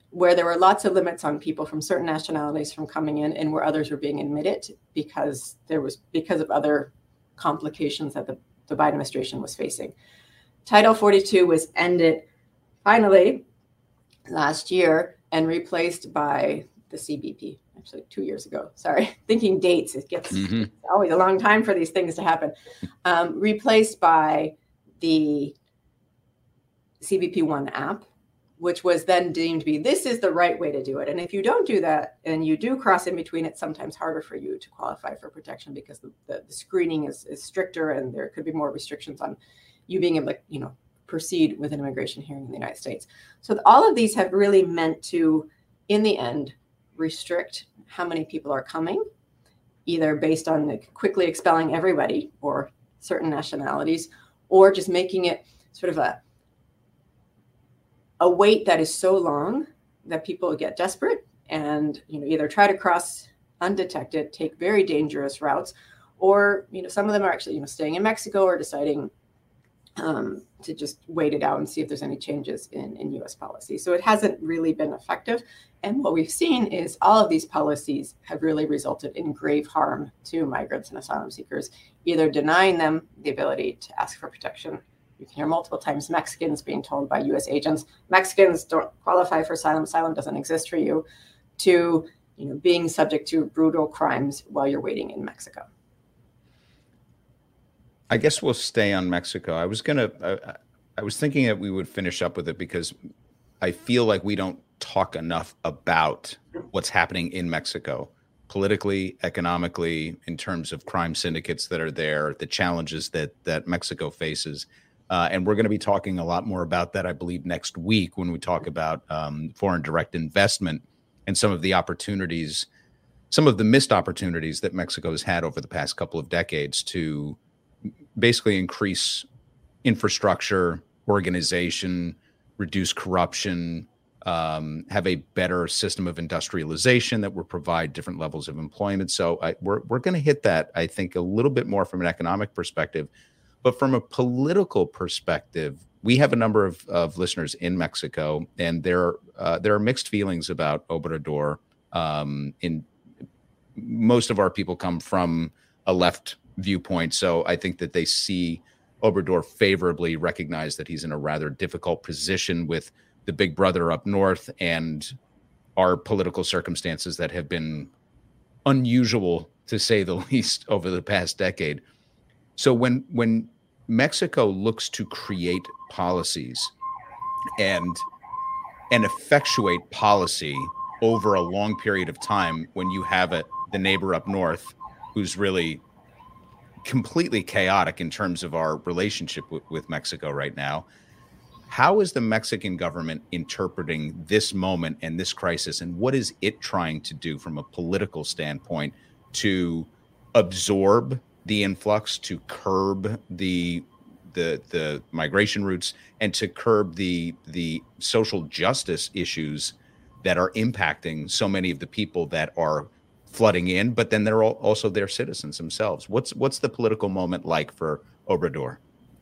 where there were lots of limits on people from certain nationalities from coming in, and where others were being admitted because there was because of other complications that the, the Biden administration was facing. Title forty-two was ended finally last year and replaced by the C B P, actually two years ago. Sorry, thinking dates, it gets mm-hmm. always a long time for these things to happen. Um, replaced by the C B P One app, which was then deemed to be, this is the right way to do it. And if you don't do that and you do cross in between, it's sometimes harder for you to qualify for protection because the, the, the screening is, is stricter and there could be more restrictions on you being able to, you know, proceed with an immigration hearing in the United States. So all of these have really meant to, in the end, restrict how many people are coming, either based on the quickly expelling everybody or certain nationalities, or just making it sort of a a wait that is so long that people get desperate and, you know, either try to cross undetected, take very dangerous routes, or, you know, some of them are actually, you know, staying in Mexico or deciding um, to just wait it out and see if there's any changes in, in U S policy. So it hasn't really been effective. And what we've seen is all of these policies have really resulted in grave harm to migrants and asylum seekers, either denying them the ability to ask for protection. You can hear multiple times Mexicans being told by U S agents, Mexicans don't qualify for asylum, asylum doesn't exist for you, to, you know, being subject to brutal crimes while you're waiting in Mexico. I guess we'll stay on Mexico. I was gonna, I, I was thinking that we would finish up with it because I feel like we don't talk enough about what's happening in Mexico, politically, economically, in terms of crime syndicates that are there, the challenges that that Mexico faces. Uh, and we're going to be talking a lot more about that, I believe, next week when we talk about um, foreign direct investment and some of the opportunities, some of the missed opportunities that Mexico has had over the past couple of decades to basically increase infrastructure, organization, reduce corruption, um, have a better system of industrialization that will provide different levels of employment. So I, we're we're going to hit that, I think, a little bit more from an economic perspective. But from a political perspective, we have a number of, of listeners in Mexico, and there uh, there are mixed feelings about Obrador. Um, in most of our people come from a left viewpoint, so I think that they see Obrador favorably, recognize that he's in a rather difficult position with the big brother up north and our political circumstances that have been unusual, to say the least, over the past decade. So when when Mexico looks to create policies and and effectuate policy over a long period of time, when you have a, the neighbor up north who's really completely chaotic in terms of our relationship with, with Mexico right now, how is the Mexican government interpreting this moment and this crisis, and what is it trying to do from a political standpoint to absorb the influx, to curb the the the migration routes, and to curb the the social justice issues that are impacting so many of the people that are flooding in, but then they're also their citizens themselves? What's what's the political moment like for Obrador?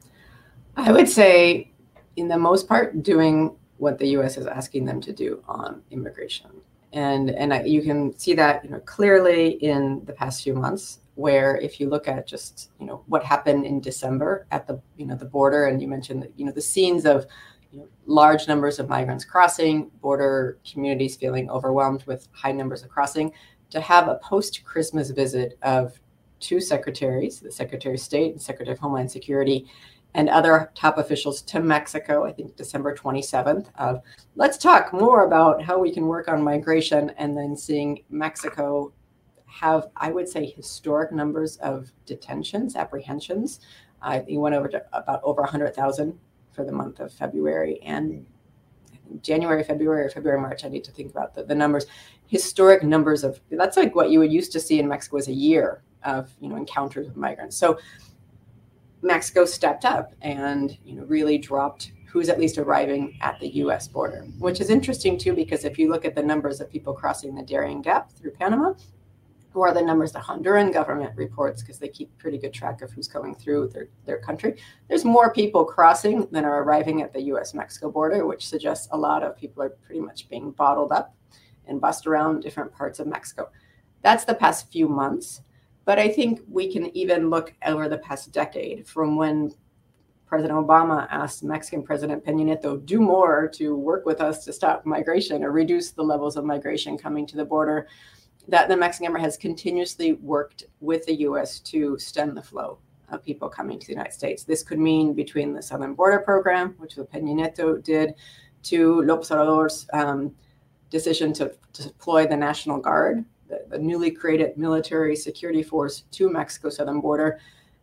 I would say, in the most part, doing what the U S is asking them to do on immigration, and and I, you can see that, you know, clearly in the past few months, where if you look at just, you know, what happened in December at the, you know, the border, and you mentioned that, you know, the scenes of, you know, large numbers of migrants crossing, border communities feeling overwhelmed with high numbers of crossing, to have a post-Christmas visit of two secretaries, the Secretary of State and Secretary of Homeland Security, and other top officials to Mexico, I think December twenty-seventh, of let's talk more about how we can work on migration, and then seeing Mexico have, I would say, historic numbers of detentions, apprehensions. Uh, he went over to about over one hundred thousand for the month of February, and I think January, February, or February, March, I need to think about the, the numbers. Historic numbers of, that's like what you would used to see in Mexico as a year of, you know, encounters with migrants. So Mexico stepped up and, you know, really dropped who's at least arriving at the U S border, which is interesting too, because if you look at the numbers of people crossing the Darien Gap through Panama, or the numbers the Honduran government reports, because they keep pretty good track of who's coming through their, their country. There's more people crossing than are arriving at the U S Mexico border, which suggests a lot of people are pretty much being bottled up and bussed around different parts of Mexico. That's the past few months. But I think we can even look over the past decade, from when President Obama asked Mexican President Peña Nieto, do more to work with us to stop migration or reduce the levels of migration coming to the border, that the Mexican government has continuously worked with the U S to stem the flow of people coming to the United States. This could mean between the Southern Border Program, which the Peña Nieto did, to López Obrador's um, decision to, to deploy the National Guard, the, the newly created military security force, to Mexico's southern border,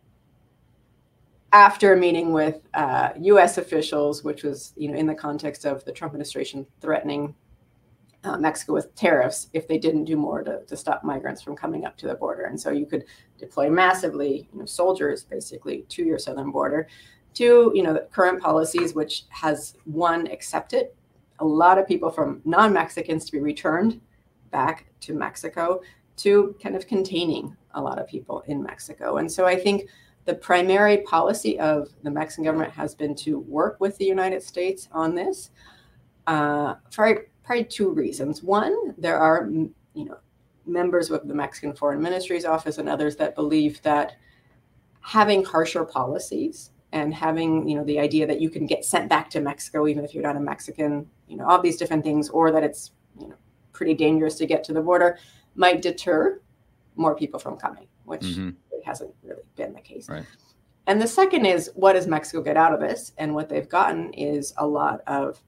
after a meeting with uh, U S officials, which was, you know, in the context of the Trump administration threatening uh, Mexico with tariffs if they didn't do more to, to stop migrants from coming up to the border. And so you could deploy massively, you know, soldiers basically to your southern border, to, you know, the current policies, which has, one, accepted a lot of people from non-Mexicans to be returned back to Mexico, to kind of containing a lot of people in Mexico. And so I think the primary policy of the Mexican government has been to work with the United States on this uh, for probably two reasons. One, there are, you know, members of the Mexican Foreign Ministry's office and others that believe that having harsher policies and having, you know, the idea that you can get sent back to Mexico even if you're not a Mexican, you know, all these different things, or that it's, you know, pretty dangerous to get to the border, might deter more people from coming, which mm-hmm. it hasn't really been the case. Right. And the second is, what does Mexico get out of this? And what they've gotten is a lot of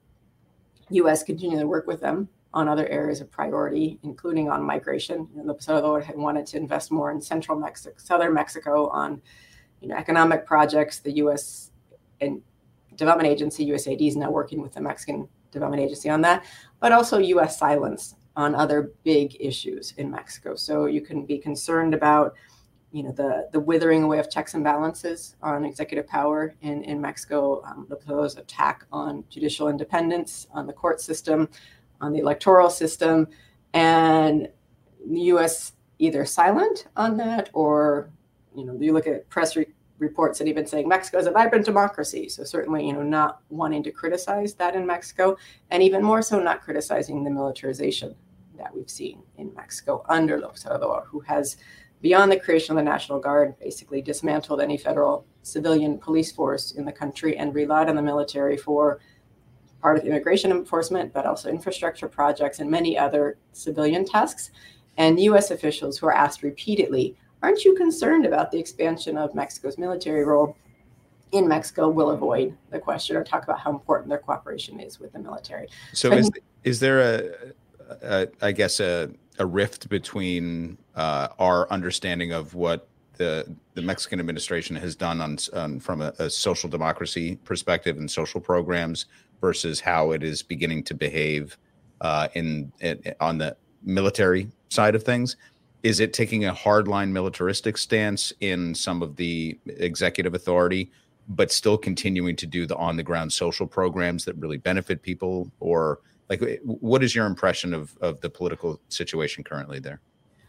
U S continuing to work with them on other areas of priority, including on migration. You know, López Obrador had wanted to invest more in central Mexico, southern Mexico, on, you know, economic projects. The U S and Development Agency, U S A I D, is now working with the Mexican Development Agency on that, but also U S silence on other big issues in Mexico. So you can be concerned about, you know, the, the withering away of checks and balances on executive power in, in Mexico, um, the proposed attack on judicial independence, on the court system, on the electoral system, and the U S either silent on that, or, you know, you look at press re- reports that even saying Mexico is a vibrant democracy. So certainly, you know, not wanting to criticize that in Mexico, and even more so not criticizing the militarization that we've seen in Mexico under López Obrador, who has, beyond the creation of the National Guard, basically dismantled any federal civilian police force in the country and relied on the military for part of immigration enforcement, but also infrastructure projects and many other civilian tasks. And U S officials who are asked repeatedly, aren't you concerned about the expansion of Mexico's military role in Mexico, will avoid the question or talk about how important their cooperation is with the military. So, so is, is there a, a, I guess, a, a rift between uh, our understanding of what the the Mexican administration has done on, on from a, a social democracy perspective and social programs versus how it is beginning to behave uh, in, in on the military side of things? Is it taking a hardline militaristic stance in some of the executive authority, but still continuing to do the on-the-ground social programs that really benefit people? Or like, what is your impression of, of the political situation currently there?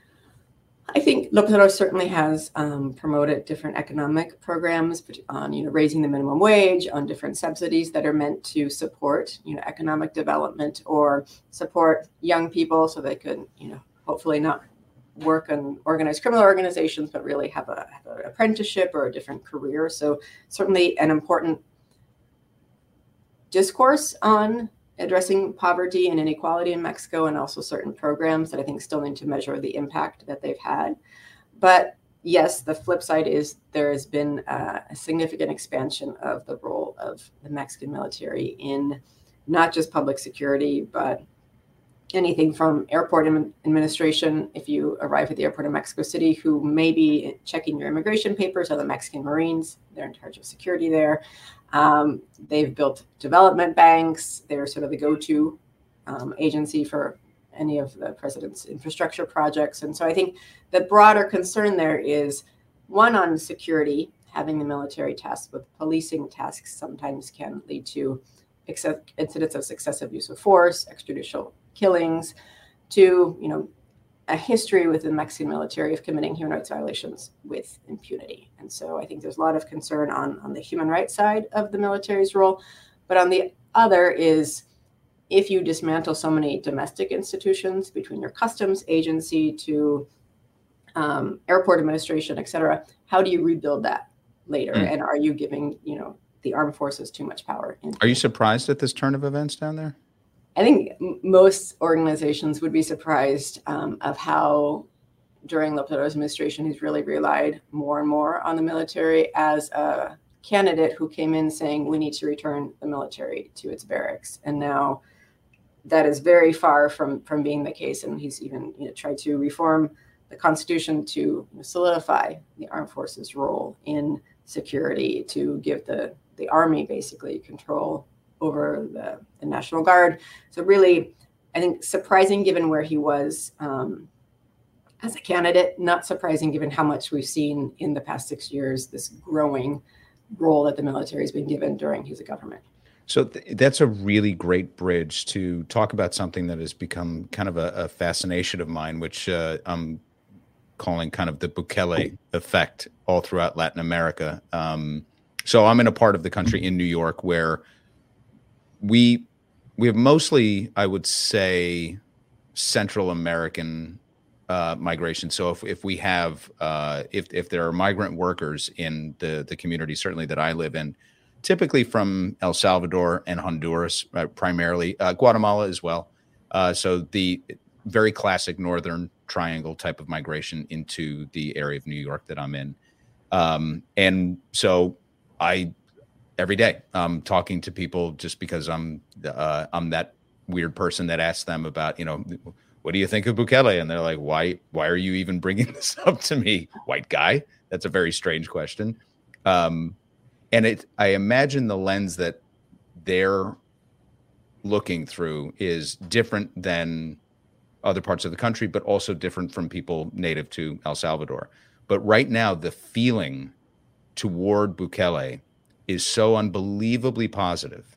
I think López Obrador certainly has um, promoted different economic programs on, you know, raising the minimum wage, on different subsidies that are meant to support, you know, economic development or support young people so they could, you know, hopefully not work in organized criminal organizations, but really have, a, have an apprenticeship or a different career. So certainly an important discourse on addressing poverty and inequality in Mexico, and also certain programs that I think still need to measure the impact that they've had. But yes, the flip side is there has been uh, a significant expansion of the role of the Mexican military in not just public security, but anything from airport administration. If you arrive at the airport in Mexico City, who may be checking your immigration papers are the Mexican Marines. They're in charge of security there. Um, they've built development banks. They're sort of the go-to um, agency for any of the president's infrastructure projects. And so I think the broader concern there is, one, on security. Having the military tasked with policing tasks sometimes can lead to excess, incidents of excessive use of force, extrajudicial killings. Two, you know, a history with the Mexican military of committing human rights violations with impunity. And so I think there's a lot of concern on, on the human rights side of the military's role. But on the other is, if you dismantle so many domestic institutions, between your customs agency to um, airport administration, et cetera, how do you rebuild that later? Mm. And are you giving, you know, the armed forces too much power? Are you surprised at this turn of events down there? I think m- most organizations would be surprised um, of how during López Obrador's administration, he's really relied more and more on the military as a candidate who came in saying we need to return the military to its barracks. And now that is very far from, from being the case. And he's even you know, tried to reform the Constitution to you know, solidify the armed forces' role in security, to give the, the army basically control over the, the National Guard. So really, I think surprising given where he was um, as a candidate, not surprising given how much we've seen in the past six years, this growing role that the military has been given during his government. So th- that's a really great bridge to talk about something that has become kind of a, a fascination of mine, which uh, I'm calling kind of the Bukele effect all throughout Latin America. Um, so I'm in a part of the country in New York where we we have mostly, I would say, Central American uh, migration. So if if we have uh, if if there are migrant workers in the the community, certainly that I live in, typically from El Salvador and Honduras, uh, primarily uh, Guatemala as well. Uh, so the very classic Northern Triangle type of migration into the area of New York that I'm in, um, and so I. Every day, I'm talking to people just because I'm uh, I'm that weird person that asks them about, you know, what do you think of Bukele? And they're like, why why are you even bringing this up to me, white guy? That's a very strange question. Um, and it, I imagine the lens that they're looking through is different than other parts of the country, but also different from people native to El Salvador. But right now, the feeling toward Bukele is so unbelievably positive.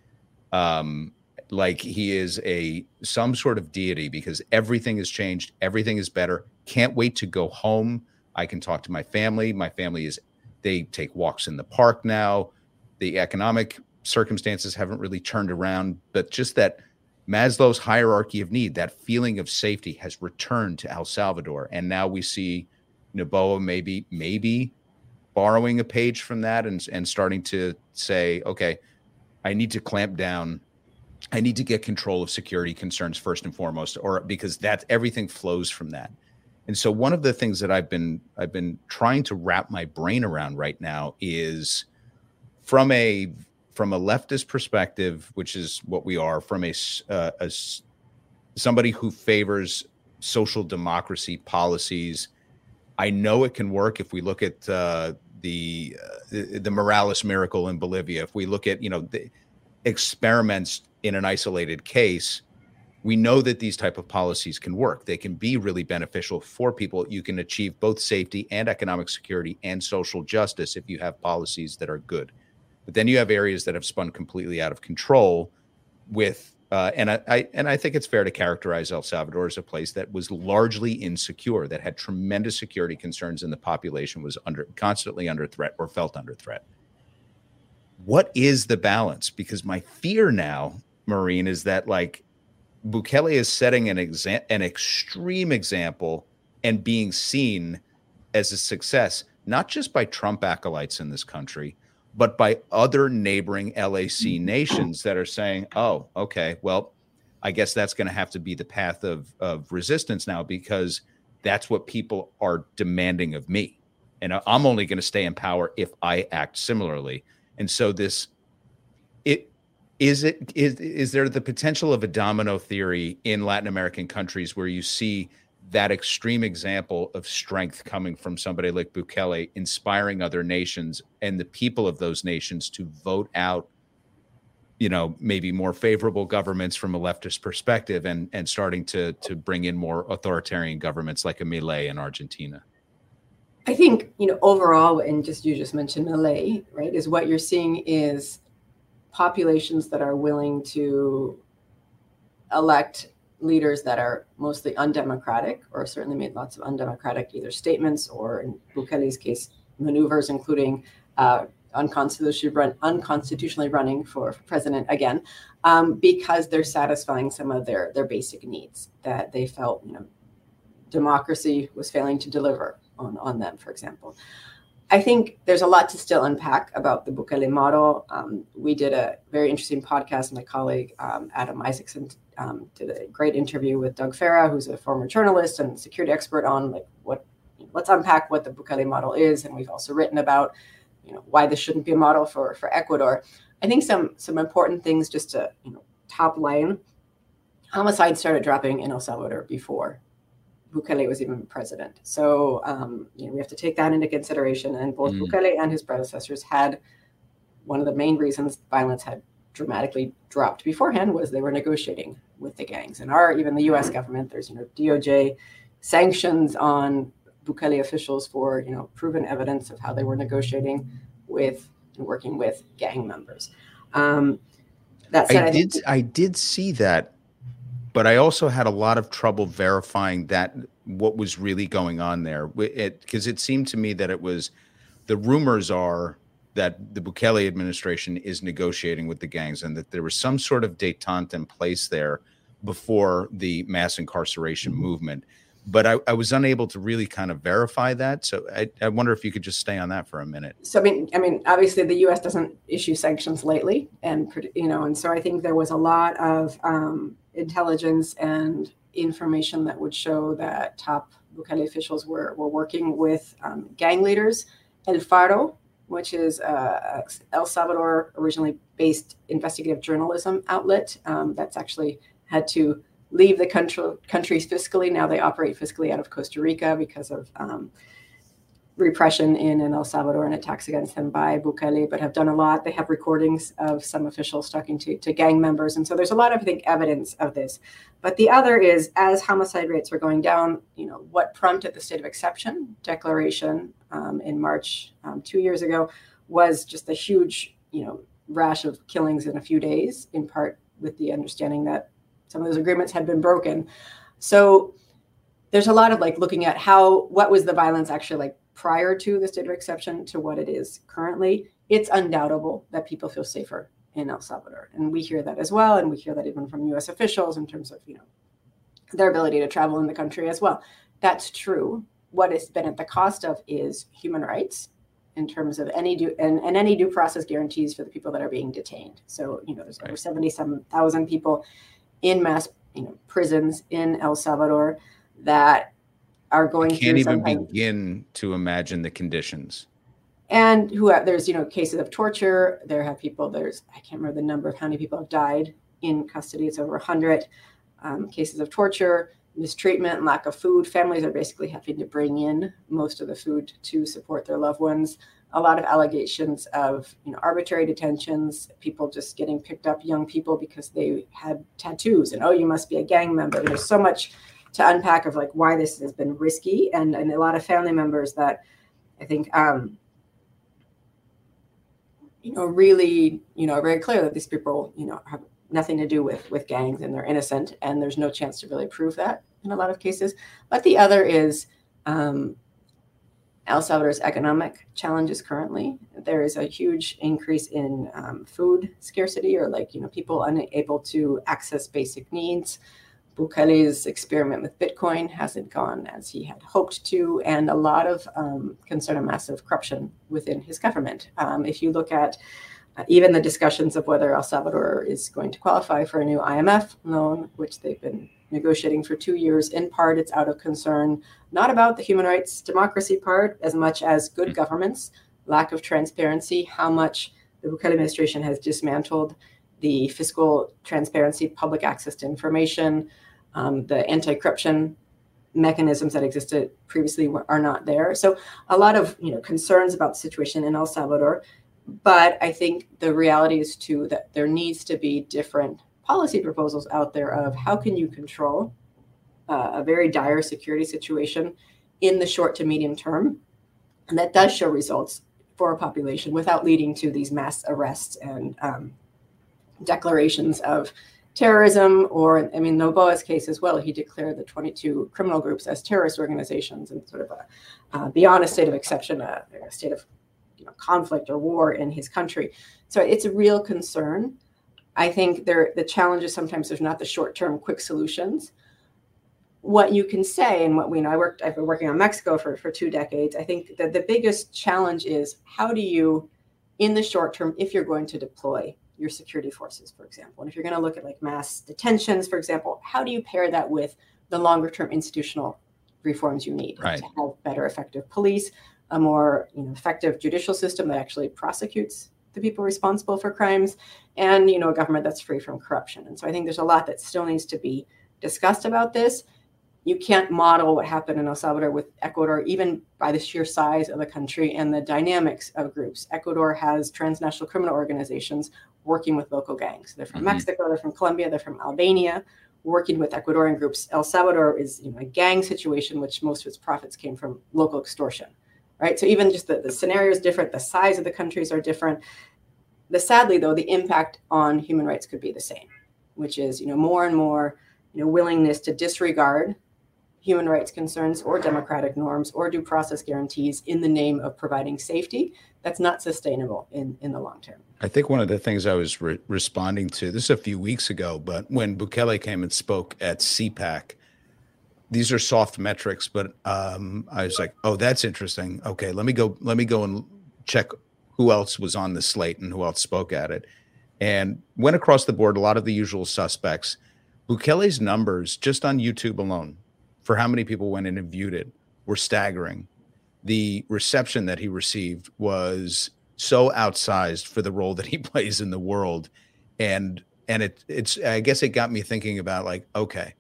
Um, like he is a some sort of deity because everything has changed. Everything is better. Can't wait to go home. I can talk to my family. My family is, they take walks in the park now. The economic circumstances haven't really turned around, but just that Maslow's hierarchy of need, that feeling of safety has returned to El Salvador. And now we see Noboa maybe, maybe, borrowing a page from that and, and starting to say, okay, I need to clamp down. I need to get control of security concerns first and foremost, or because that's everything flows from that. And so one of the things that I've been I've been trying to wrap my brain around right now is from a from a leftist perspective, which is what we are, from a, uh, a somebody who favors social democracy policies. I know it can work if we look at uh, the, uh, the the Morales miracle in Bolivia. If we look at, you know, the experiments in an isolated case, we know that these type of policies can work. They can be really beneficial for people. You can achieve both safety and economic security and social justice if you have policies that are good. But then you have areas that have spun completely out of control with Uh, and I, I and I think it's fair to characterize El Salvador as a place that was largely insecure, that had tremendous security concerns, and the population was under constantly under threat or felt under threat. What is the balance? Because my fear now, Maureen, is that like Bukele is setting an exa- an extreme example and being seen as a success, not just by Trump acolytes in this country, but by other neighboring L A C nations that are saying, oh, okay, well, I guess that's going to have to be the path of, of resistance now, because that's what people are demanding of me. And I'm only going to stay in power if I act similarly. And so this, it is it is is there the potential of a domino theory in Latin American countries where you see that extreme example of strength coming from somebody like Bukele, inspiring other nations and the people of those nations to vote out, you know, maybe more favorable governments from a leftist perspective, and and starting to to bring in more authoritarian governments like a Milei in Argentina? I think, you know, overall, and just you just mentioned Milei, right, is what you're seeing is populations that are willing to elect leaders that are mostly undemocratic, or certainly made lots of undemocratic either statements or, in Bukele's case, maneuvers, including uh, unconstitutionally, run, unconstitutionally running for president again, um, because they're satisfying some of their, their basic needs that they felt, you know, democracy was failing to deliver on, on them, for example. I think there's a lot to still unpack about the Bukele model. Um, we did a very interesting podcast. My colleague, um, Adam Isaacson, um, did a great interview with Doug Farah, who's a former journalist and security expert, on like what, let's unpack what the Bukele model is. And we've also written about, you know, why this shouldn't be a model for, for Ecuador. I think some, some important things just to, you know, top line, homicide started dropping in El Salvador before Bukele was even president. So um, you know, we have to take that into consideration. And both mm. Bukele and his predecessors had, one of the main reasons violence had dramatically dropped beforehand was they were negotiating with the gangs. And our, even the U S government, there's, you know, D O J sanctions on Bukele officials for, you know, proven evidence of how they were negotiating with and working with gang members. Um, that said, I, I did, think- I did see that. But I also had a lot of trouble verifying that what was really going on there, because it, it seemed to me that it was, the rumors are that the Bukele administration is negotiating with the gangs and that there was some sort of détente in place there before the mass incarceration mm-hmm. movement. But I, I was unable to really kind of verify that. So I, I wonder if you could just stay on that for a minute. So, I mean, I mean, obviously the U S doesn't issue sanctions lately. And, you know, and so I think there was a lot of um, intelligence and information that would show that top Bukele officials were, were working with um, gang leaders. El Faro, which is uh, El Salvador originally based investigative journalism outlet um, that's actually had to leave the country, countries fiscally. Now they operate fiscally out of Costa Rica because of um, repression in, in El Salvador and attacks against them by Bukele, but have done a lot. They have recordings of some officials talking to, to gang members. And so there's a lot of, I think, evidence of this. But the other is, as homicide rates are going down, you know, what prompted the state of exception declaration um, in March um, two years ago was just a huge, you know, rash of killings in a few days, in part with the understanding that some of those agreements had been broken. So there's a lot of like looking at how, what was the violence actually like prior to the state of exception to what it is currently. It's undoubtable that people feel safer in El Salvador. And we hear that as well. And we hear that even from U S officials in terms of, you know, their ability to travel in the country as well. That's true. What it's been at the cost of is human rights in terms of any due and, and any due process guarantees for the people that are being detained. So, you know, there's over seventy-seven thousand people in mass, you know, prisons in El Salvador that are going I can't through even begin to imagine the conditions. And who have, there's, you know, cases of torture. There have people, there's, I can't remember the number of how many people have died in custody. It's over a hundred um, cases of torture, mistreatment, lack of food. Families are basically having to bring in most of the food to support their loved ones. A lot of allegations of, you know, arbitrary detentions, people just getting picked up, young people, because they had tattoos and, oh, you must be a gang member. There's so much to unpack of like why this has been risky, and, and a lot of family members that I think, um, you know, really, you know, are very clear that these people, you know, have nothing to do with, with gangs and they're innocent, and there's no chance to really prove that in a lot of cases. But the other is um, El Salvador's economic challenges currently. There is a huge increase in um, food scarcity, or like, you know, people unable to access basic needs. Bukele's experiment with Bitcoin hasn't gone as he had hoped to, and a lot of um, concern of massive corruption within his government. Um, if you look at uh, even the discussions of whether El Salvador is going to qualify for a new I M F loan, which they've been negotiating for two years, in part it's out of concern, not about the human rights democracy part as much as good governance, lack of transparency, how much the Bukele administration has dismantled the fiscal transparency, public access to information, um, the anti-corruption mechanisms that existed previously were, are not there. So a lot of, you know, concerns about the situation in El Salvador. But I think the reality is too that there needs to be different policy proposals out there of how can you control uh, a very dire security situation in the short to medium term, and that does show results for a population without leading to these mass arrests and um, declarations of terrorism, or, I mean, Noboa's case as well, he declared the twenty-two criminal groups as terrorist organizations, and sort of a, uh, beyond a state of exception, a, a state of you know, conflict or war in his country. So it's a real concern. I think there, the challenge is sometimes there's not the short-term quick solutions. What you can say, and what we know, I worked, I've been working on Mexico for, for two decades. I think that the biggest challenge is how do you, in the short term, if you're going to deploy your security forces, for example, and if you're going to look at like mass detentions, for example, how do you pair that with the longer term institutional reforms you need right. to have better effective police, a more you know, effective judicial system that actually prosecutes the people responsible for crimes, and you know a government that's free from corruption. And so I think there's a lot that still needs to be discussed about this. You can't model what happened in El Salvador with Ecuador, even by the sheer size of the country and the dynamics of groups. Ecuador has transnational criminal organizations working with local gangs. They're from mm-hmm. Mexico, they're from Colombia, they're from Albania, working with Ecuadorian groups. El Salvador is you know, a gang situation, which most of its profits came from local extortion, right? So even just the, the scenario is different, the size of the countries are different. The sadly, though, the impact on human rights could be the same, which is you know more and more you know willingness to disregard human rights concerns or democratic norms or due process guarantees in the name of providing safety. That's not sustainable in, in the long term. I think one of the things I was re- responding to, this is a few weeks ago, but when Bukele came and spoke at C PAC, these are soft metrics, but um, I was like, oh, that's interesting. Okay, let me go, let me go and check who else was on the slate and who else spoke at it. And went across the board, a lot of the usual suspects. Bukele's numbers just on YouTube alone, for how many people went in and viewed it, were staggering. The reception that he received was so outsized for the role that he plays in the world. And and it it's I guess it got me thinking about like, okay,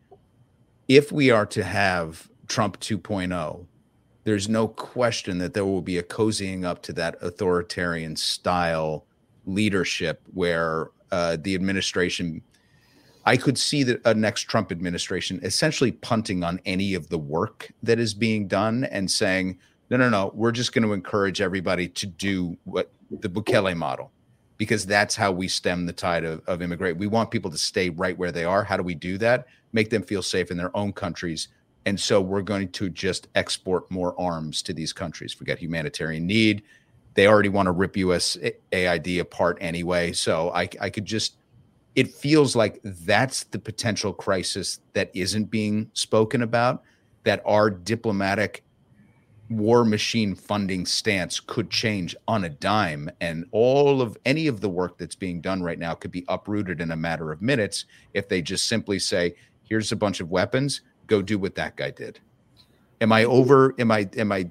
if we are to have Trump two point oh, there's no question that there will be a cozying up to that authoritarian style leadership where uh, the administration, I could see that a next Trump administration essentially punting on any of the work that is being done and saying, no, no, no, we're just going to encourage everybody to do what the Bukele model, because that's how we stem the tide of, of immigration. We want people to stay right where they are. How do we do that? Make them feel safe in their own countries. And so we're going to just export more arms to these countries. Forget humanitarian need. They already want to rip U S A I D apart anyway. So I, I could just, it feels like that's the potential crisis that isn't being spoken about, that our diplomatic war machine funding stance could change on a dime. And all of any of the work that's being done right now could be uprooted in a matter of minutes if they just simply say, here's a bunch of weapons, go do what that guy did. Am I over? Am I, am I,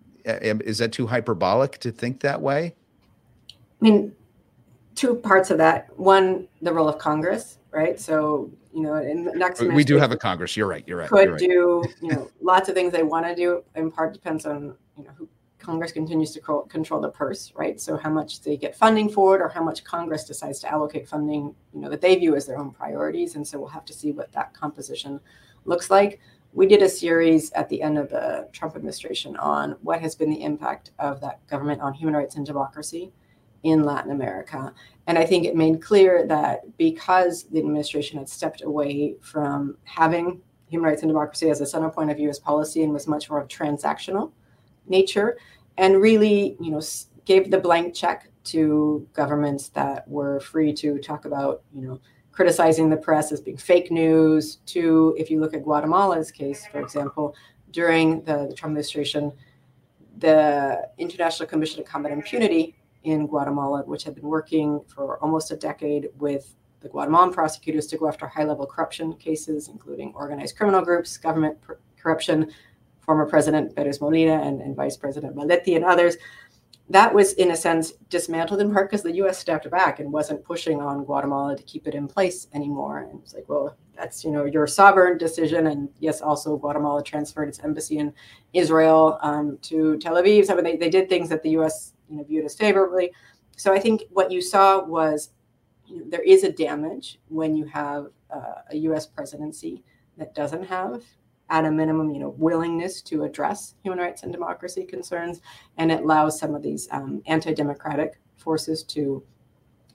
am, is that too hyperbolic to think that way? I mean, two parts of that. One, the role of Congress, right? So, you know, in the next we do have a Congress. You're right. You're right. Could you're right. do, you know, lots of things they want to do. In part, depends on, you know, who Congress continues to control, control the purse, right? So how much they get funding for it, or how much Congress decides to allocate funding, you know, that they view as their own priorities. And so we'll have to see what that composition looks like. We did a series at the end of the Trump administration on what has been the impact of that government on human rights and democracy in Latin America. And I think it made clear that because the administration had stepped away from having human rights and democracy as a center point of U S policy and was much more of transactional nature, and really, you know, gave the blank check to governments that were free to talk about, you know, criticizing the press as being fake news, to, if you look at Guatemala's case, for example, during the, the Trump administration, the International Commission to Combat Impunity in Guatemala, which had been working for almost a decade with the Guatemalan prosecutors to go after high-level corruption cases, including organized criminal groups, government pr- corruption, former President Perez Molina and, and Vice President Maletti and others. That was, in a sense, dismantled in part because the U S stepped back and wasn't pushing on Guatemala to keep it in place anymore. And it's like, well, that's, you know, your sovereign decision. And yes, also Guatemala transferred its embassy in Israel um, to Tel Aviv. So they, they did things that the U S, you know, viewed as favorably. So I think what you saw was, you know, there is a damage when you have uh, a U S presidency that doesn't have, at a minimum, you know, willingness to address human rights and democracy concerns, and it allows some of these um, anti-democratic forces to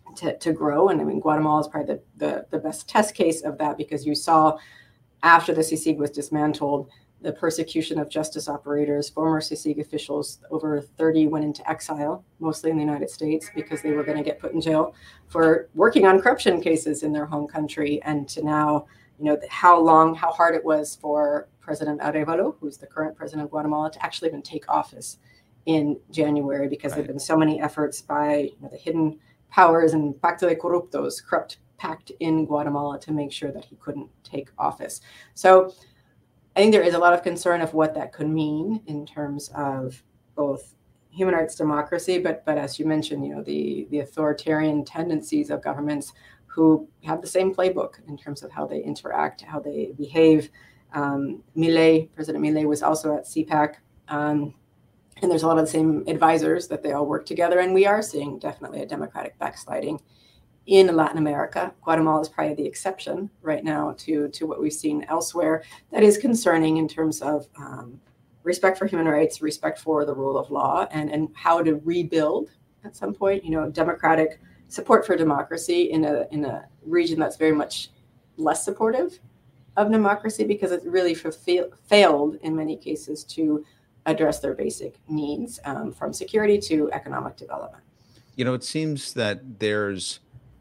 to, to grow. And I mean, Guatemala is probably the, the, the best test case of that, because you saw after the C I C I G was dismantled, the persecution of justice operators, former C I C I G officials, over thirty went into exile, mostly in the United States, because they were going to get put in jail for working on corruption cases in their home country. And to now, you know, how long, how hard it was for President Arevalo, who's the current president of Guatemala, to actually even take office in January, because right. there have been so many efforts by you know, the hidden powers and Pacto de Corruptos, corrupt pact in Guatemala, to make sure that he couldn't take office. So I think there is a lot of concern of what that could mean in terms of both human rights, democracy, but but as you mentioned, you know, the the authoritarian tendencies of governments who have the same playbook in terms of how they interact, how they behave. Um, Milei, President Milei was also at C PAC, um, and there's a lot of the same advisors that they all work together, and we are seeing definitely a democratic backsliding in Latin America. Guatemala is probably the exception right now to, to what we've seen elsewhere. That is concerning in terms of um, respect for human rights, respect for the rule of law, and, and how to rebuild at some point, you know, democratic support for democracy in a in a region that's very much less supportive of democracy, because it really fa- failed in many cases to address their basic needs, um, from security to economic development. You know, it seems that there's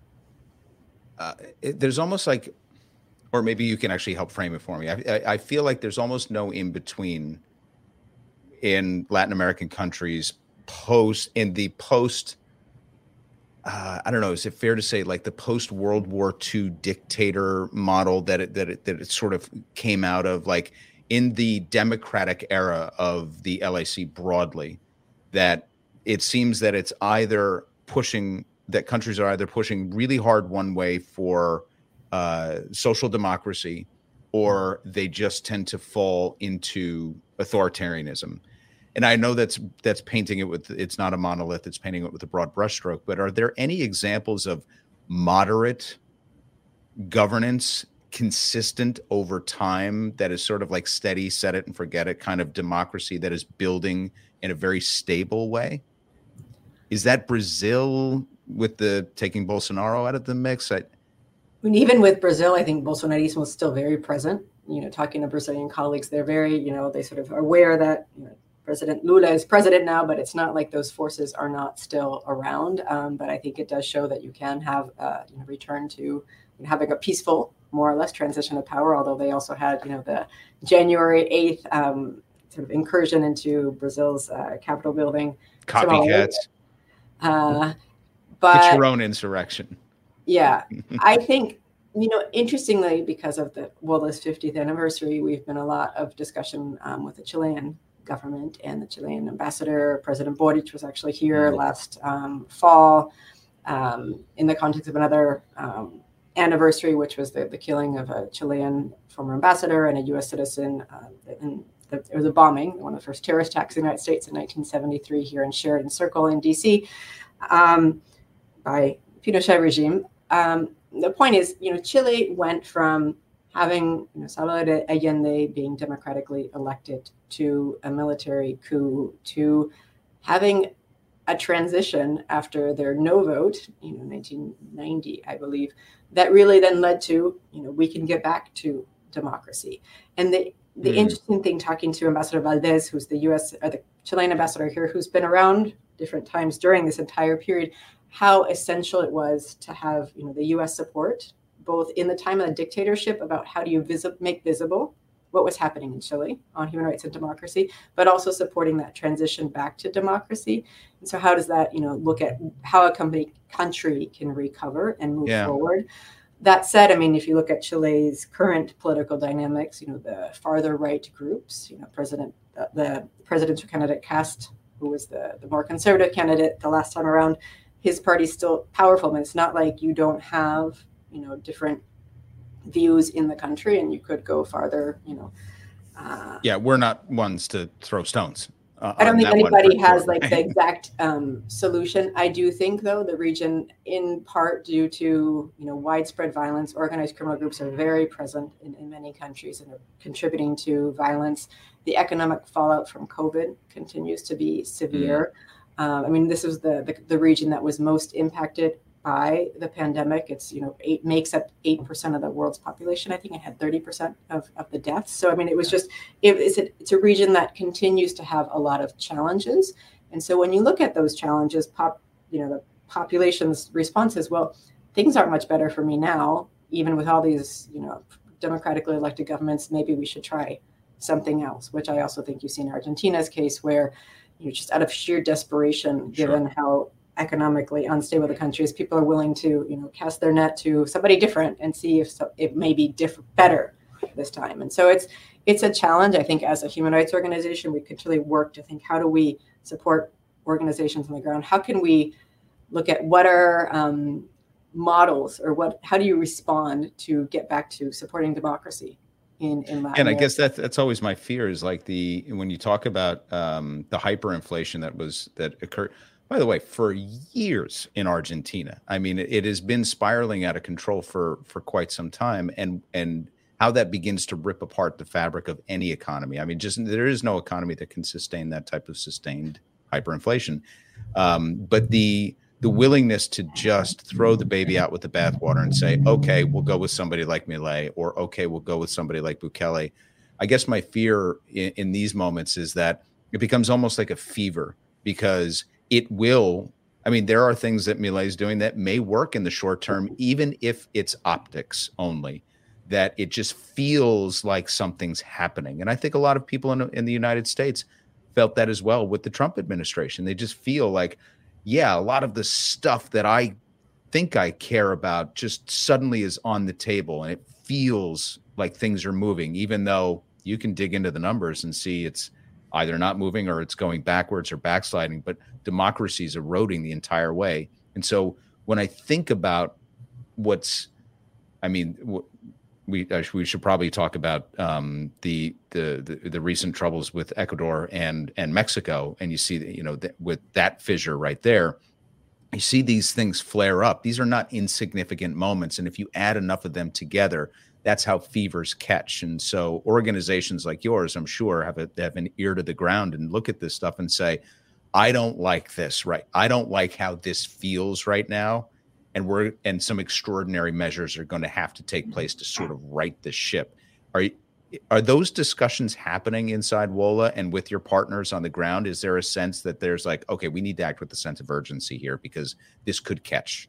Uh, it, there's almost like, or maybe you can actually help frame it for me. I, I, I feel like there's almost no in between in Latin American countries post in the post. Uh, I don't know. Is it fair to say like the post World War Two dictator model that it, that it, that it sort of came out of, like in the democratic era of the L A C broadly, that it seems that it's either pushing. that countries are either pushing really hard one way for uh, social democracy, or they just tend to fall into authoritarianism. And I know that's that's painting it with, it's not a monolith, it's painting it with a broad brushstroke, but are there any examples of moderate governance consistent over time that is sort of like steady, set it and forget it kind of democracy that is building in a very stable way? Is that Brazil with the taking Bolsonaro out of the mix? I, I mean, even with Brazil, I think Bolsonarismo is still very present. You know, talking to Brazilian colleagues, they're very, you know, they sort of are aware that you know, President Lula is president now, but it's not like those forces are not still around. Um, but I think it does show that you can have uh, you know, return to you know, having a peaceful, more or less, transition of power. Although they also had, you know, the January eighth um, sort of incursion into Brazil's uh, Capitol building. Copycats. Uh, But, it's your own insurrection. Yeah, I think, you know, interestingly, because of the Wola's fiftieth anniversary, we've been a lot of discussion um, with the Chilean government and the Chilean ambassador. President Boric was actually here mm-hmm. last um, fall um, in the context of another um, anniversary, which was the, the killing of a Chilean former ambassador and a U S citizen. Uh, and the, it was a bombing, one of the first terrorist attacks in the United States in nineteen seventy-three here in Sheridan Circle in D C. Um, by Pinochet regime. Um, the point is, you know, Chile went from having you know, Salvador Allende being democratically elected to a military coup to having a transition after their no vote, you know, nineteen ninety, I believe, that really then led to, you know, we can get back to democracy. And the the mm. interesting thing, talking to Ambassador Valdez, who's the U S or the Chilean ambassador here, who's been around different times during this entire period, how essential it was to have, you know, the U S support, both in the time of the dictatorship about how do you visi- make visible what was happening in Chile on human rights and democracy, but also supporting that transition back to democracy. And so how does that, you know, look at how a company, country can recover and move yeah. forward? That said, I mean, if you look at Chile's current political dynamics, you know, the farther right groups, you know, President, uh, the presidential candidate Kast, who was the, the more conservative candidate the last time around, his party's still powerful. And it's not like you don't have, you know, different views in the country and you could go farther, you know. Uh, yeah, we're not ones to throw stones. Uh, I don't think anybody has sure. like the exact um, solution. I do think, though, the region, in part due to, you know, widespread violence, organized criminal groups are very present in, in many countries and are contributing to violence. The economic fallout from COVID continues to be severe. Mm. Uh, I mean, this was the, the the region that was most impacted by the pandemic. It's, you know, eight makes up eight percent of the world's population. I think it had thirty percent of, of the deaths. So, I mean, it was just, it, it's, a, it's a region that continues to have a lot of challenges. And so when you look at those challenges, pop, you know, the population's response is, well, things aren't much better for me now, even with all these, you know, democratically elected governments, maybe we should try something else, which I also think you see in Argentina's case, where, you know, just out of sheer desperation, given sure. how economically unstable the country is, people are willing to, you know, cast their net to somebody different and see if so, it may be different, better this time. And so it's it's a challenge. I think as a human rights organization, we continually work to think, how do we support organizations on the ground? How can we look at what are um, models, or what, how do you respond to get back to supporting democracy in, in Latin And I America? guess that's, that's always my fear, is like the, when you talk about um, the hyperinflation that was, that occurred, by the way, for years in Argentina. I mean, it, it has been spiraling out of control for, for quite some time, and, and how that begins to rip apart the fabric of any economy. I mean, just, there is no economy that can sustain that type of sustained hyperinflation. Um, but the, the willingness to just throw the baby out with the bathwater and say, okay, we'll go with somebody like Milei, or okay, we'll go with somebody like Bukele. I guess my fear in, in these moments is that it becomes almost like a fever, because it will, I mean, there are things that Milei is doing that may work in the short term, even if it's optics only, that it just feels like something's happening. And I think a lot of people in, in the United States felt that as well with the Trump administration. They just feel like, yeah, a lot of the stuff that I think I care about just suddenly is on the table, and it feels like things are moving, even though you can dig into the numbers and see it's either not moving or it's going backwards or backsliding, but democracy is eroding the entire way. And so when I think about what's, I mean, what, we uh, we should probably talk about um, the, the the the recent troubles with Ecuador and and Mexico, and you see that, you know, that with that fissure right there, you see these things flare up. These are not insignificant moments, and if you add enough of them together, that's how fevers catch. And so organizations like yours, I'm sure, have a have an ear to the ground and look at this stuff and say, I don't like this, right? I don't like how this feels right now. And we're and some extraordinary measures are going to have to take place to sort of right the ship. Are are those discussions happening inside WOLA and with your partners on the ground? Is there a sense that there's like, okay, we need to act with a sense of urgency here because this could catch?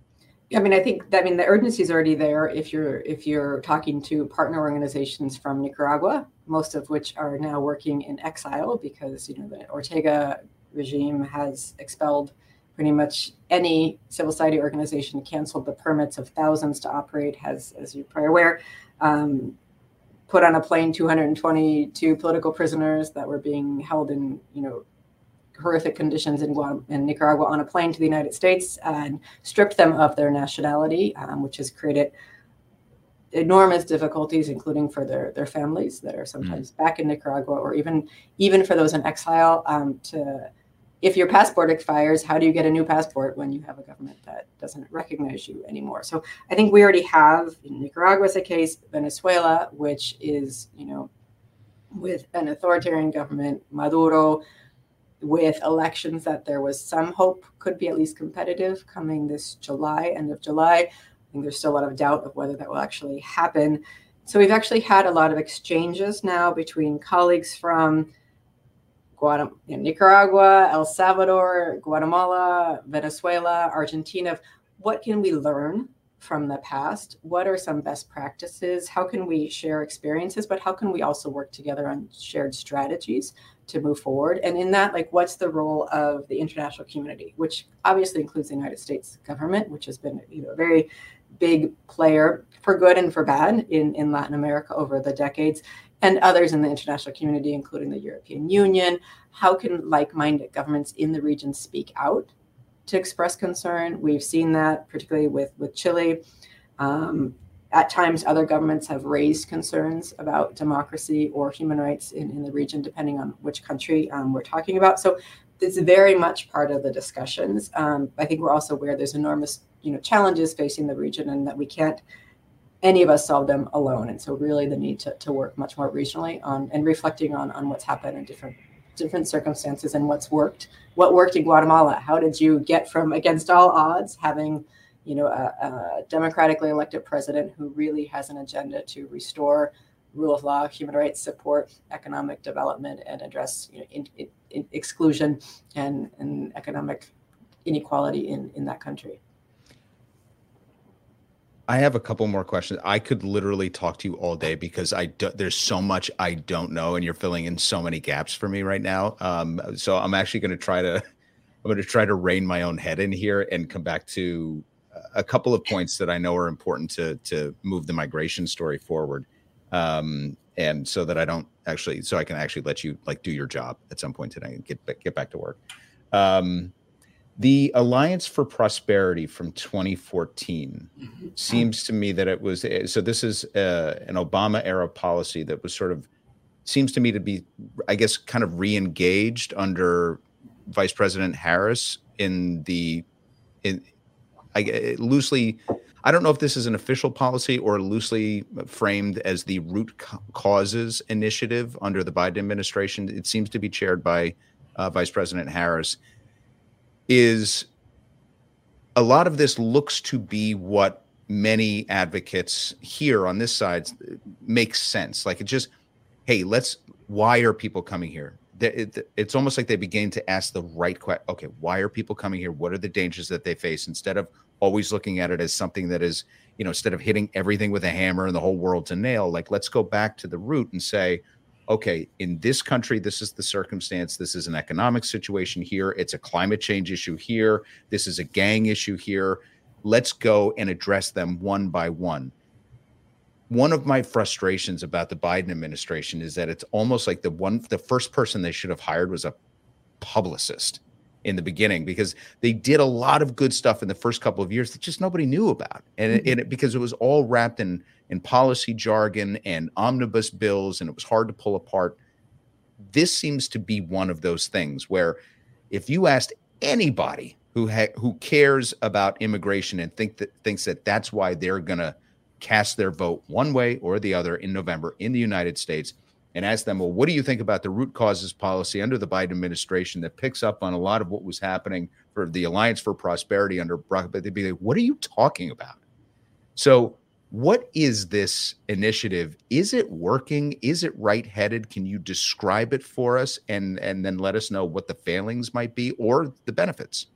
I mean, I think I mean the urgency is already there. If you're if you're talking to partner organizations from Nicaragua, most of which are now working in exile because, you know, the Ortega regime has expelled pretty much any civil society organization, canceled the permits of thousands to operate, has, as you're probably aware, um, put on a plane two hundred twenty-two political prisoners that were being held in, you know, horrific conditions in, Guam- in Nicaragua on a plane to the United States, and stripped them of their nationality, um, which has created enormous difficulties, including for their, their families that are sometimes mm. back in Nicaragua, or even even for those in exile, um, to if your passport expires, how do you get a new passport when you have a government that doesn't recognize you anymore? So I think we already have, in Nicaragua's a case, Venezuela, which is, you know, with an authoritarian government, Maduro, with elections that there was some hope could be at least competitive coming this July, end of July. I think there's still a lot of doubt of whether that will actually happen. So we've actually had a lot of exchanges now between colleagues from Guatem- you know, Nicaragua, El Salvador, Guatemala, Venezuela, Argentina. What can we learn from the past? What are some best practices? How can we share experiences, but how can we also work together on shared strategies to move forward? And in that, like, what's the role of the international community, which obviously includes the United States government, which has been, you know, a very big player for good and for bad in, in Latin America over the decades, and others in the international community, including the European Union. How can like-minded governments in the region speak out to express concern? We've seen that particularly with, with Chile. Um, at times, other governments have raised concerns about democracy or human rights in, in the region, depending on which country um, we're talking about. So it's very much part of the discussions. Um, I think we're also aware there's enormous, you know, challenges facing the region, and that we can't any of us solve them alone. And so really the need to, to work much more regionally on and reflecting on, on what's happened in different different circumstances and what's worked. What worked in Guatemala? How did you get from against all odds, having you know, a, a democratically elected president who really has an agenda to restore rule of law, human rights, support economic development, and address you know, in, in, in exclusion and, and economic inequality in, in that country. I have a couple more questions. I could literally talk to you all day because I do, there's so much I don't know, and you're filling in so many gaps for me right now. Um, so I'm actually going to try to, I'm going to try to rein my own head in here and come back to a couple of points that I know are important to to move the migration story forward, um, and so that I don't actually, so I can actually let you like do your job at some point today and get get back to work. Um, The Alliance for Prosperity from twenty fourteen seems to me that it was, so this is uh, an Obama era policy that was sort of, seems to me to be, I guess, kind of re-engaged under Vice President Harris in the, in I, loosely, I don't know if this is an official policy or loosely framed as the root causes initiative under the Biden administration. It seems to be chaired by uh, Vice President Harris. Is a lot of this looks to be what many advocates here on this side makes sense. Like it just, hey, let's, why are people coming here? It's almost like they begin to ask the right question. Okay, why are people coming here? What are the dangers that they face? Instead of always looking at it as something that is, you know, instead of hitting everything with a hammer and the whole world's a nail, like let's go back to the root and say, okay, in this country, this is the circumstance. This is an economic situation here. It's a climate change issue here. This is a gang issue here. Let's go and address them one by one. One of my frustrations about the Biden administration is that it's almost like the one, the first person they should have hired was a publicist in the beginning, because they did a lot of good stuff in the first couple of years that just nobody knew about. And, mm-hmm. it, and it, because it was all wrapped in in policy jargon and omnibus bills, and it was hard to pull apart. This seems to be one of those things where if you asked anybody who ha- who cares about immigration and think that thinks that that's why they're going to cast their vote one way or the other in November in the United States, and ask them, well, what do you think about the root causes policy under the Biden administration that picks up on a lot of what was happening for the Alliance for Prosperity under Barack? But they'd be like, what are you talking about? So what is this initiative? Is it working? Is it right-headed? Can you describe it for us and, and then let us know what the failings might be or the benefits?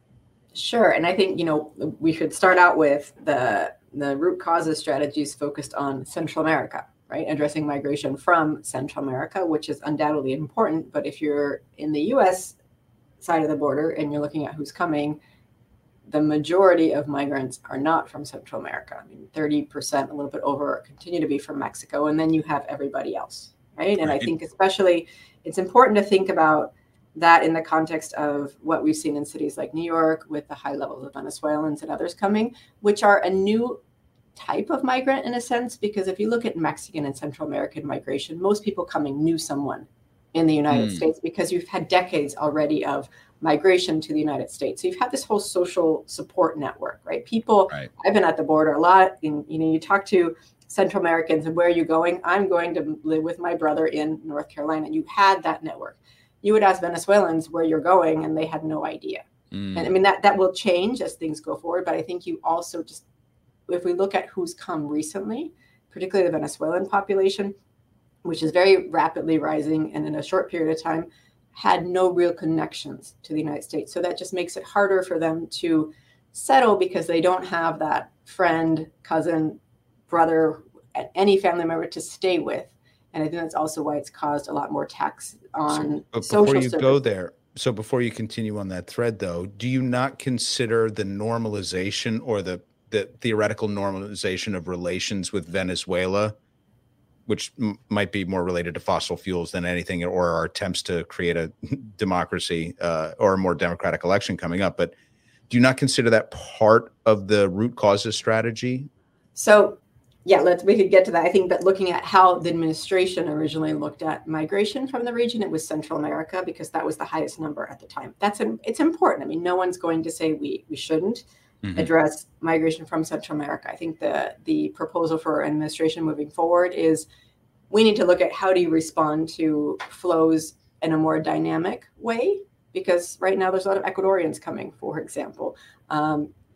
Sure. And I think, you know, we should start out with the, the root causes strategies focused on Central America, right? Addressing migration from Central America, which is undoubtedly important. But if you're in the U S side of the border and you're looking at who's coming, the majority of migrants are not from Central America. I mean, thirty percent, a little bit over, continue to be from Mexico. And then you have everybody else, right? And right. I think especially it's important to think about that in the context of what we've seen in cities like New York with the high levels of Venezuelans and others coming, which are a new type of migrant in a sense, because if you look at Mexican and Central American migration, most people coming knew someone in the United mm. States because you've had decades already of migration to the United States. So you've had this whole social support network, right? People, right. I've been at the border a lot, and you know, you talk to Central Americans and where are you going? I'm going to live with my brother in North Carolina. And you had that network. You would ask Venezuelans where you're going and they had no idea. Mm. And I mean, that, that will change as things go forward. But I think you also just, if we look at who's come recently, particularly the Venezuelan population, which is very rapidly rising and in a short period of time, had no real connections to the United States. So that just makes it harder for them to settle because they don't have that friend, cousin, brother, any family member to stay with. And I think that's also why it's caused a lot more tax on so, social before you services. go there, so before you continue on that thread, though, do you not consider the normalization or the, the theoretical normalization of relations with Venezuela, which m- might be more related to fossil fuels than anything, or our attempts to create a democracy uh, or a more democratic election coming up. But do you not consider that part of the root causes strategy? So, yeah, let's we could get to that. I think that looking at how the administration originally looked at migration from the region, it was Central America because that was the highest number at the time. That's an, it's important. I mean, no one's going to say we we shouldn't mm-hmm. address migration from Central America. I think the the proposal for administration moving forward is we need to look at how do you respond to flows in a more dynamic way, because right now there's a lot of Ecuadorians coming, for example. Um,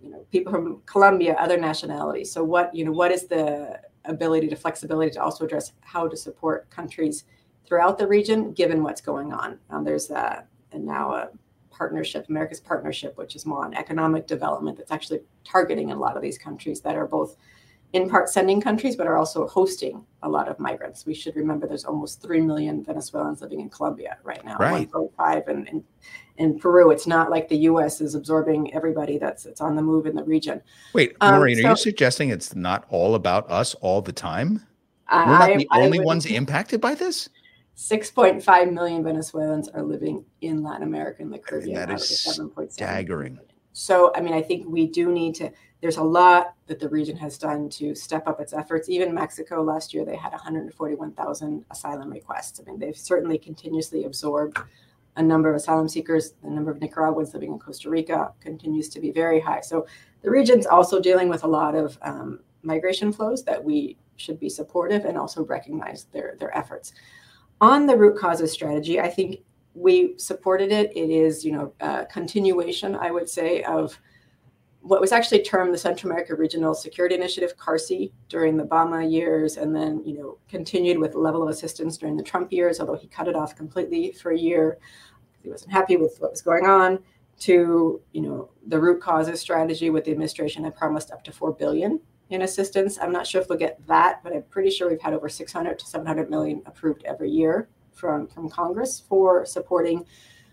you know, people from Colombia, other nationalities. So what, you know, what is the ability to flexibility to also address how to support countries throughout the region, given what's going on? Um, there's a, and now a partnership, America's Partnership, which is more on economic development, that's actually targeting a lot of these countries that are both in part sending countries, but are also hosting a lot of migrants. We should remember there's almost three million Venezuelans living in Colombia right now, right. one point five in, in, in Peru. It's not like the U S is absorbing everybody that's, that's on the move in the region. Wait, Um, Maureen, so- are you suggesting it's not all about us all the time? I- We're not I- the I only would- ones impacted by this? six point five million Venezuelans are living in Latin America and the Caribbean. that out is of the seven point seven staggering. million. So, I mean, I think we do need to, there's a lot that the region has done to step up its efforts. Even Mexico last year, they had one hundred forty-one thousand asylum requests. I mean, they've certainly continuously absorbed a number of asylum seekers. The number of Nicaraguans living in Costa Rica continues to be very high. So the region's also dealing with a lot of um, migration flows that we should be supportive and also recognize their, their efforts. On the root causes strategy, I think we supported it. It is, you know, a continuation, I would say, of what was actually termed the Central America Regional Security Initiative, C A R S I, during the Obama years, and then, you know, continued with the level of assistance during the Trump years, although he cut it off completely for a year. He wasn't happy with what was going on, to, you know, the root causes strategy with the administration had promised up to four billion dollars in assistance. I'm not sure if we'll get that, but I'm pretty sure we've had over six hundred to seven hundred million approved every year from, from Congress for supporting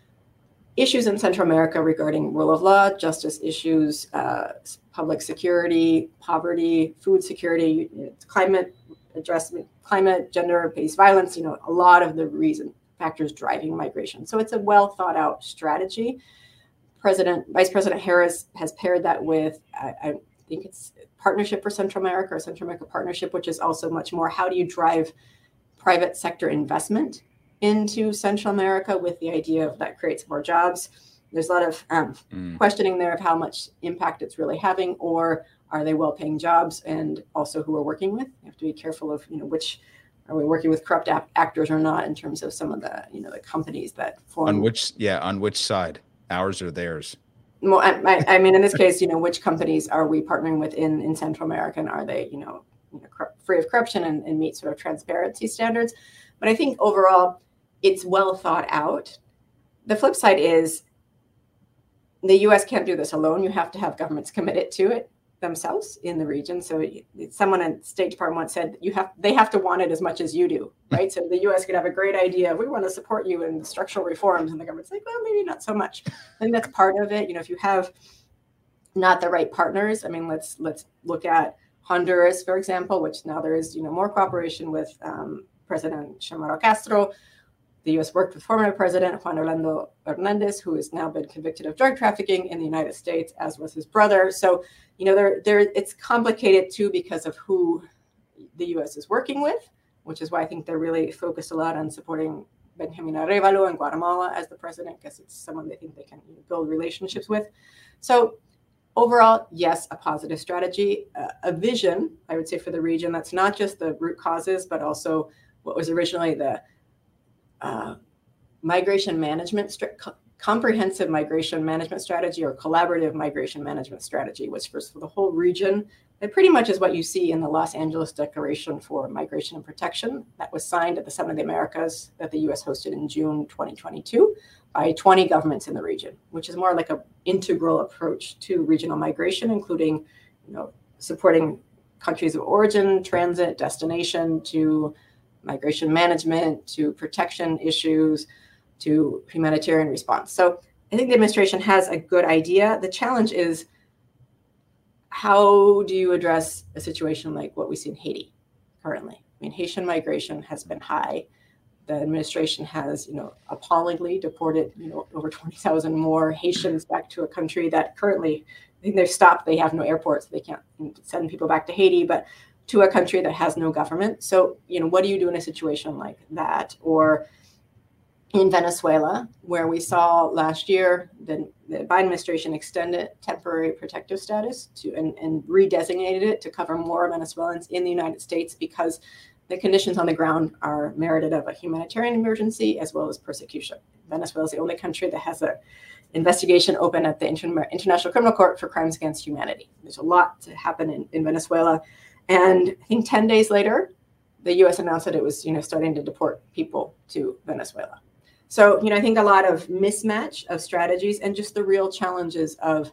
issues in Central America regarding rule of law, justice issues, uh, public security, poverty, food security, climate adjustment, climate, gender-based violence, you know, a lot of the reason factors driving migration. So it's a well thought out strategy. President, Vice President Harris has paired that with, I, I think it's Partnership for Central America or Central America Partnership, which is also much more, how do you drive private sector investment into Central America with the idea of that creates more jobs. There's a lot of um, mm. questioning there of how much impact it's really having, or are they well-paying jobs, and also who we're working with. You have to be careful of, you know, which, are we working with corrupt ap- actors or not in terms of some of the, you know, the companies that form. On which, yeah, on which side, ours or theirs? Well, I, I mean, in this case, you know, which companies are we partnering with in, in Central America, and are they, you know, you know free of corruption and, and meet sort of transparency standards? But I think overall, it's well thought out. The flip side is the U S can't do this alone. You have to have governments committed to it themselves in the region. So someone at State Department once said, you have, they have to want it as much as you do, right? So the U S could have a great idea. We want to support you in structural reforms. And the government's like, well, maybe not so much. I think that's part of it. You know, if you have not the right partners, I mean, let's, let's look at Honduras, for example, which now there is, you know, more cooperation with um, President Xiomara Castro. The U S worked with former President Juan Orlando Hernandez, who has now been convicted of drug trafficking in the United States, as was his brother. So, you know, there, there, it's complicated too because of who the U S is working with, which is why I think they're really focused a lot on supporting Benjamin Arevalo in Guatemala as the president, because it's someone they think they can build relationships with. So overall, yes, a positive strategy, uh, a vision, I would say, for the region that's not just the root causes, but also what was originally the Uh, migration management, st- co- comprehensive migration management strategy, or collaborative migration management strategy, which was for the whole region. It pretty much is what you see in the Los Angeles Declaration for Migration and Protection that was signed at the Summit of the Americas that the U S hosted in June twenty twenty-two by twenty governments in the region, which is more like an integral approach to regional migration, including, you know, supporting countries of origin, transit, destination, to migration management, to protection issues, to humanitarian response. So I think the administration has a good idea. The challenge is, how do you address a situation like what we see in Haiti currently? I mean, Haitian migration has been high. The administration has, you know, appallingly deported, you know, over twenty thousand more Haitians back to a country that currently, I think they've stopped. They have no airports. They can't send people back to Haiti, but to a country that has no government. So, you know, what do you do in a situation like that? Or in Venezuela, where we saw last year the, the Biden administration extended temporary protective status to and, and redesignated it to cover more Venezuelans in the United States because the conditions on the ground are merited of a humanitarian emergency as well as persecution. Venezuela is the only country that has an investigation open at the Inter- International Criminal Court for crimes against humanity. There's a lot to happen in, in Venezuela. And I think ten days later, the U S announced that it was, you know, starting to deport people to Venezuela. So, you know, I think a lot of mismatch of strategies and just the real challenges of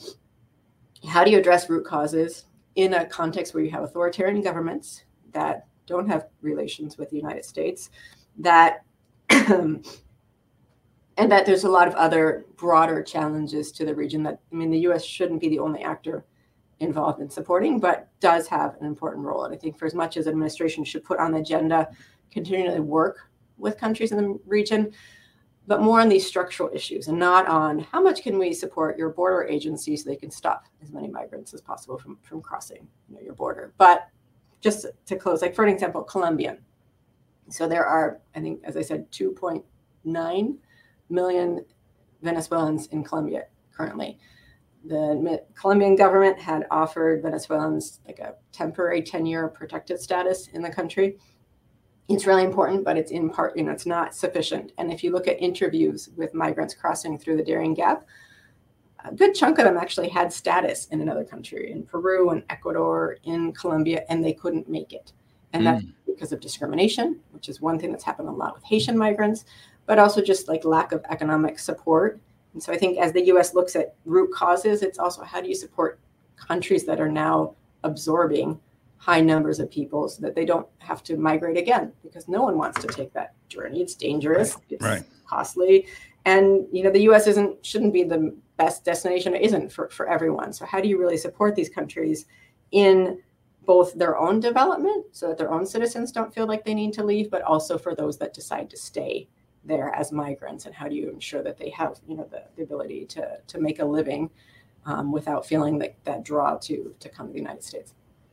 how do you address root causes in a context where you have authoritarian governments that don't have relations with the United States, that and that there's a lot of other broader challenges to the region that, I mean, the U S shouldn't be the only actor involved in supporting, but does have an important role. And I think for as much as administration should put on the agenda, continually work with countries in the region, but more on these structural issues and not on how much can we support your border agencies so they can stop as many migrants as possible from, from crossing, you know, your border. But just to close, like for an example, Colombia. So there are, I think, as I said, two point nine million Venezuelans in Colombia currently. The Colombian government had offered Venezuelans like a temporary ten-year protected status in the country. It's really important, but it's in part, you know, it's not sufficient. And if you look at interviews with migrants crossing through the Darien Gap, a good chunk of them actually had status in another country, in Peru and Ecuador, in Colombia, and they couldn't make it. And mm. that's because of discrimination, which is one thing that's happened a lot with Haitian migrants, but also just like lack of economic support. And so I think as the U S looks at root causes, it's also how do you support countries that are now absorbing high numbers of people so that they don't have to migrate again, because no one wants to take that journey. It's dangerous, right. it's right. costly. And, you know, the U S isn't shouldn't be the best destination. It isn't for, for everyone. So how do you really support these countries in both their own development so that their own citizens don't feel like they need to leave, but also for those that decide to stay there as migrants? And how do you ensure that they have, you know, the, the ability to to make a living um, without feeling like that draw to to come to the United States?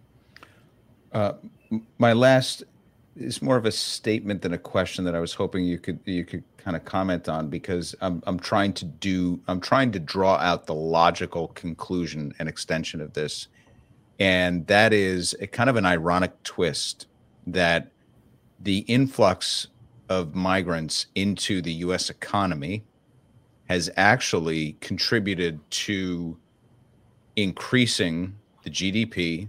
Uh, my last is more of a statement than a question that I was hoping you could you could kind of comment on, because I'm I'm trying to do I'm trying to draw out the logical conclusion and extension of this, and that is a kind of an ironic twist that the influx of migrants into the U S economy has actually contributed to increasing the G D P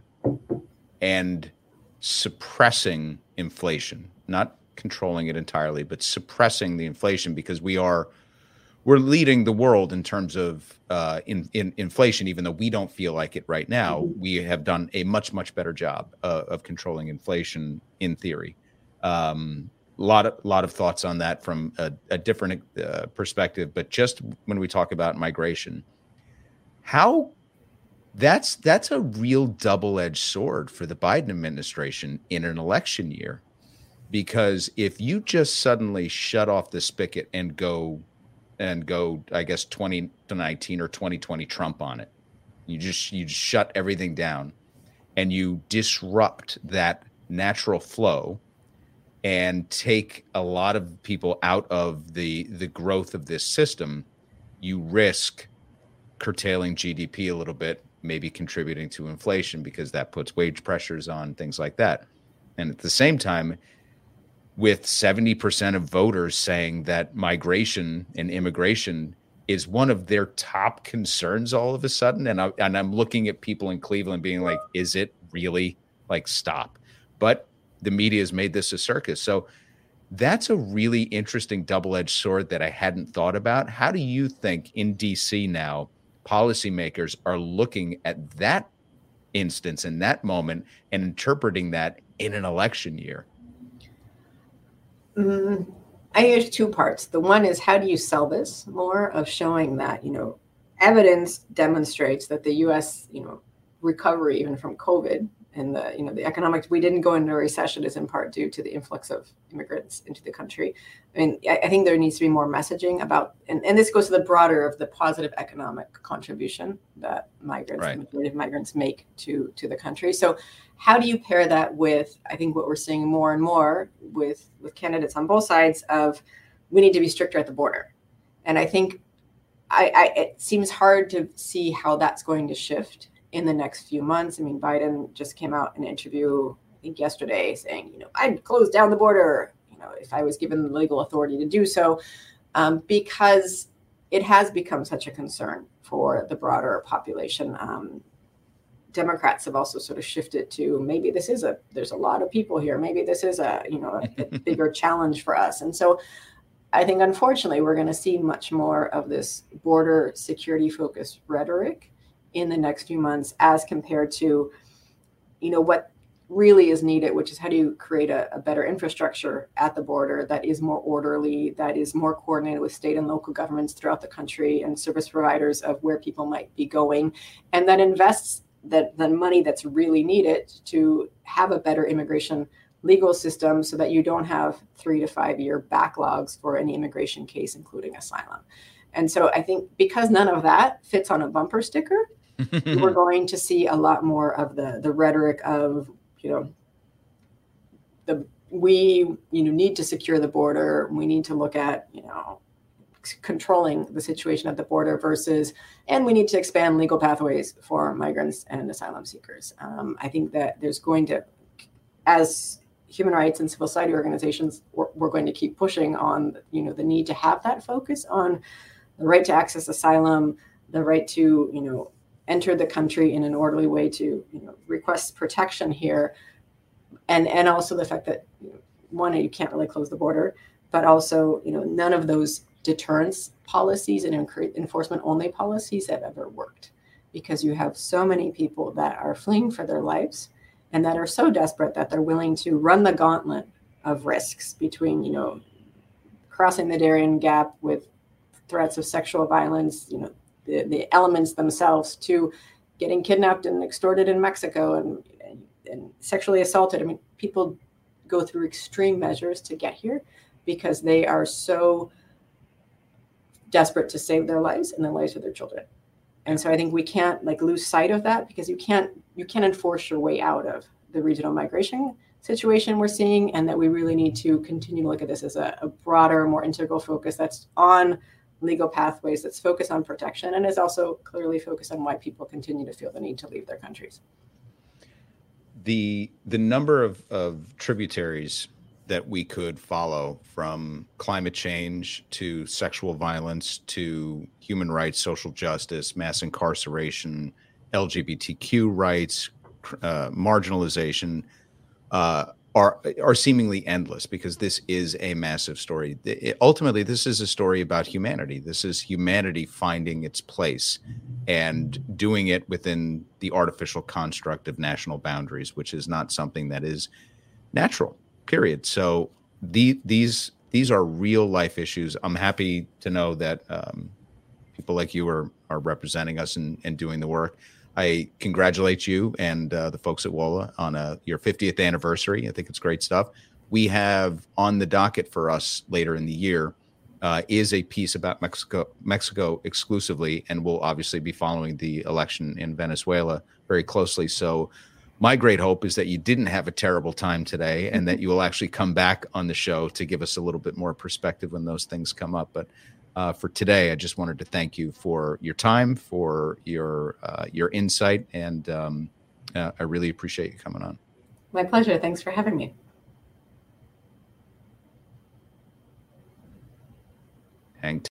and suppressing inflation, not controlling it entirely, but suppressing the inflation, because we are we're leading the world in terms of uh, in, in inflation, even though we don't feel like it right now. We have done a much, much better job uh, of controlling inflation in theory. Um, A lot of lot of thoughts on that from a, a different uh, perspective, but just when we talk about migration, how that's that's a real double-edged sword for the Biden administration in an election year, because if you just suddenly shut off the spigot and go and go, I guess twenty nineteen or twenty twenty Trump on it, you just you just shut everything down, and you disrupt that natural flow and take a lot of people out of the the growth of this system, you risk curtailing G D P a little bit, maybe contributing to inflation, because that puts wage pressures on, things like that. And at the same time, with seventy percent of voters saying that migration and immigration is one of their top concerns all of a sudden, and, I, and I'm looking at people in Cleveland being like, is it really? Like, stop. But the media has made this a circus. So that's a really interesting double-edged sword that I hadn't thought about. How do you think in D C now, policymakers are looking at that instance in that moment and interpreting that in an election year? Mm, I think there's two parts. The one is, how do you sell this more, of showing that, you know, evidence demonstrates that the U S, you know, recovery even from COVID and the, you know, the economics, we didn't go into a recession is in part due to the influx of immigrants into the country. I mean, I, I think there needs to be more messaging about, and, and this goes to the broader of the positive economic contribution that migrants, right. the majority of migrants make to, to the country. So how do you pair that with, I think what we're seeing more and more with, with candidates on both sides of, we need to be stricter at the border. And I think I, I it seems hard to see how that's going to shift in the next few months. I mean, Biden just came out in an interview think yesterday saying, you know, I'd close down the border, you know, if I was given the legal authority to do so, um, because it has become such a concern for the broader population. Um, Democrats have also sort of shifted to maybe this is a, there's a lot of people here. Maybe this is a, you know, a, a bigger challenge for us. And so I think, unfortunately, we're going to see much more of this border security focused rhetoric in the next few months as compared to, you know, what really is needed, which is how do you create a, a better infrastructure at the border that is more orderly, that is more coordinated with state and local governments throughout the country and service providers of where people might be going, and that invests that the money that's really needed to have a better immigration legal system so that you don't have three to five year backlogs for any immigration case, including asylum. And so I think because none of that fits on a bumper sticker, we're going to see a lot more of the, the rhetoric of, you know, the we you know need to secure the border. We need to look at, you know, controlling the situation at the border versus, and we need to expand legal pathways for migrants and asylum seekers. Um, I think that there's going to, as human rights and civil society organizations, we're, we're going to keep pushing on, you know, the need to have that focus on the right to access asylum, the right to, you know, enter the country in an orderly way to, you know, request protection here. And, and also the fact that, you know, one, you can't really close the border, but also, you know, none of those deterrence policies and enforcement only policies have ever worked, because you have so many people that are fleeing for their lives and that are so desperate that they're willing to run the gauntlet of risks between, you know, crossing the Darien Gap with threats of sexual violence, you know, the, the elements themselves, to getting kidnapped and extorted in Mexico and, and, and sexually assaulted. I mean, people go through extreme measures to get here because they are so desperate to save their lives and the lives of their children. And so I think we can't like lose sight of that, because you can't you can't enforce your way out of the regional migration situation we're seeing, and that we really need to continue to look at this as a, a broader, more integral focus that's on legal pathways, that's focused on protection, and is also clearly focused on why people continue to feel the need to leave their countries. The the number of, of tributaries that we could follow, from climate change to sexual violence to human rights, social justice, mass incarceration, L G B T Q rights, uh, marginalization, uh, are are seemingly endless, because this is a massive story. It, ultimately, this is a story about humanity. This is humanity finding its place and doing it within the artificial construct of national boundaries, which is not something that is natural. Period. So the, these these are real life issues. I'm happy to know that um, people like you are are representing us and, and doing the work. I congratulate you and uh, the folks at WOLA on uh, your fiftieth anniversary. I think it's great stuff. We have on the docket for us later in the year uh, is a piece about Mexico, Mexico exclusively, and we'll obviously be following the election in Venezuela very closely. So my great hope is that you didn't have a terrible time today, and that you will actually come back on the show to give us a little bit more perspective when those things come up. But uh, for today, I just wanted to thank you for your time, for your uh, your insight, and um, uh, I really appreciate you coming on. My pleasure. Thanks for having me. Hang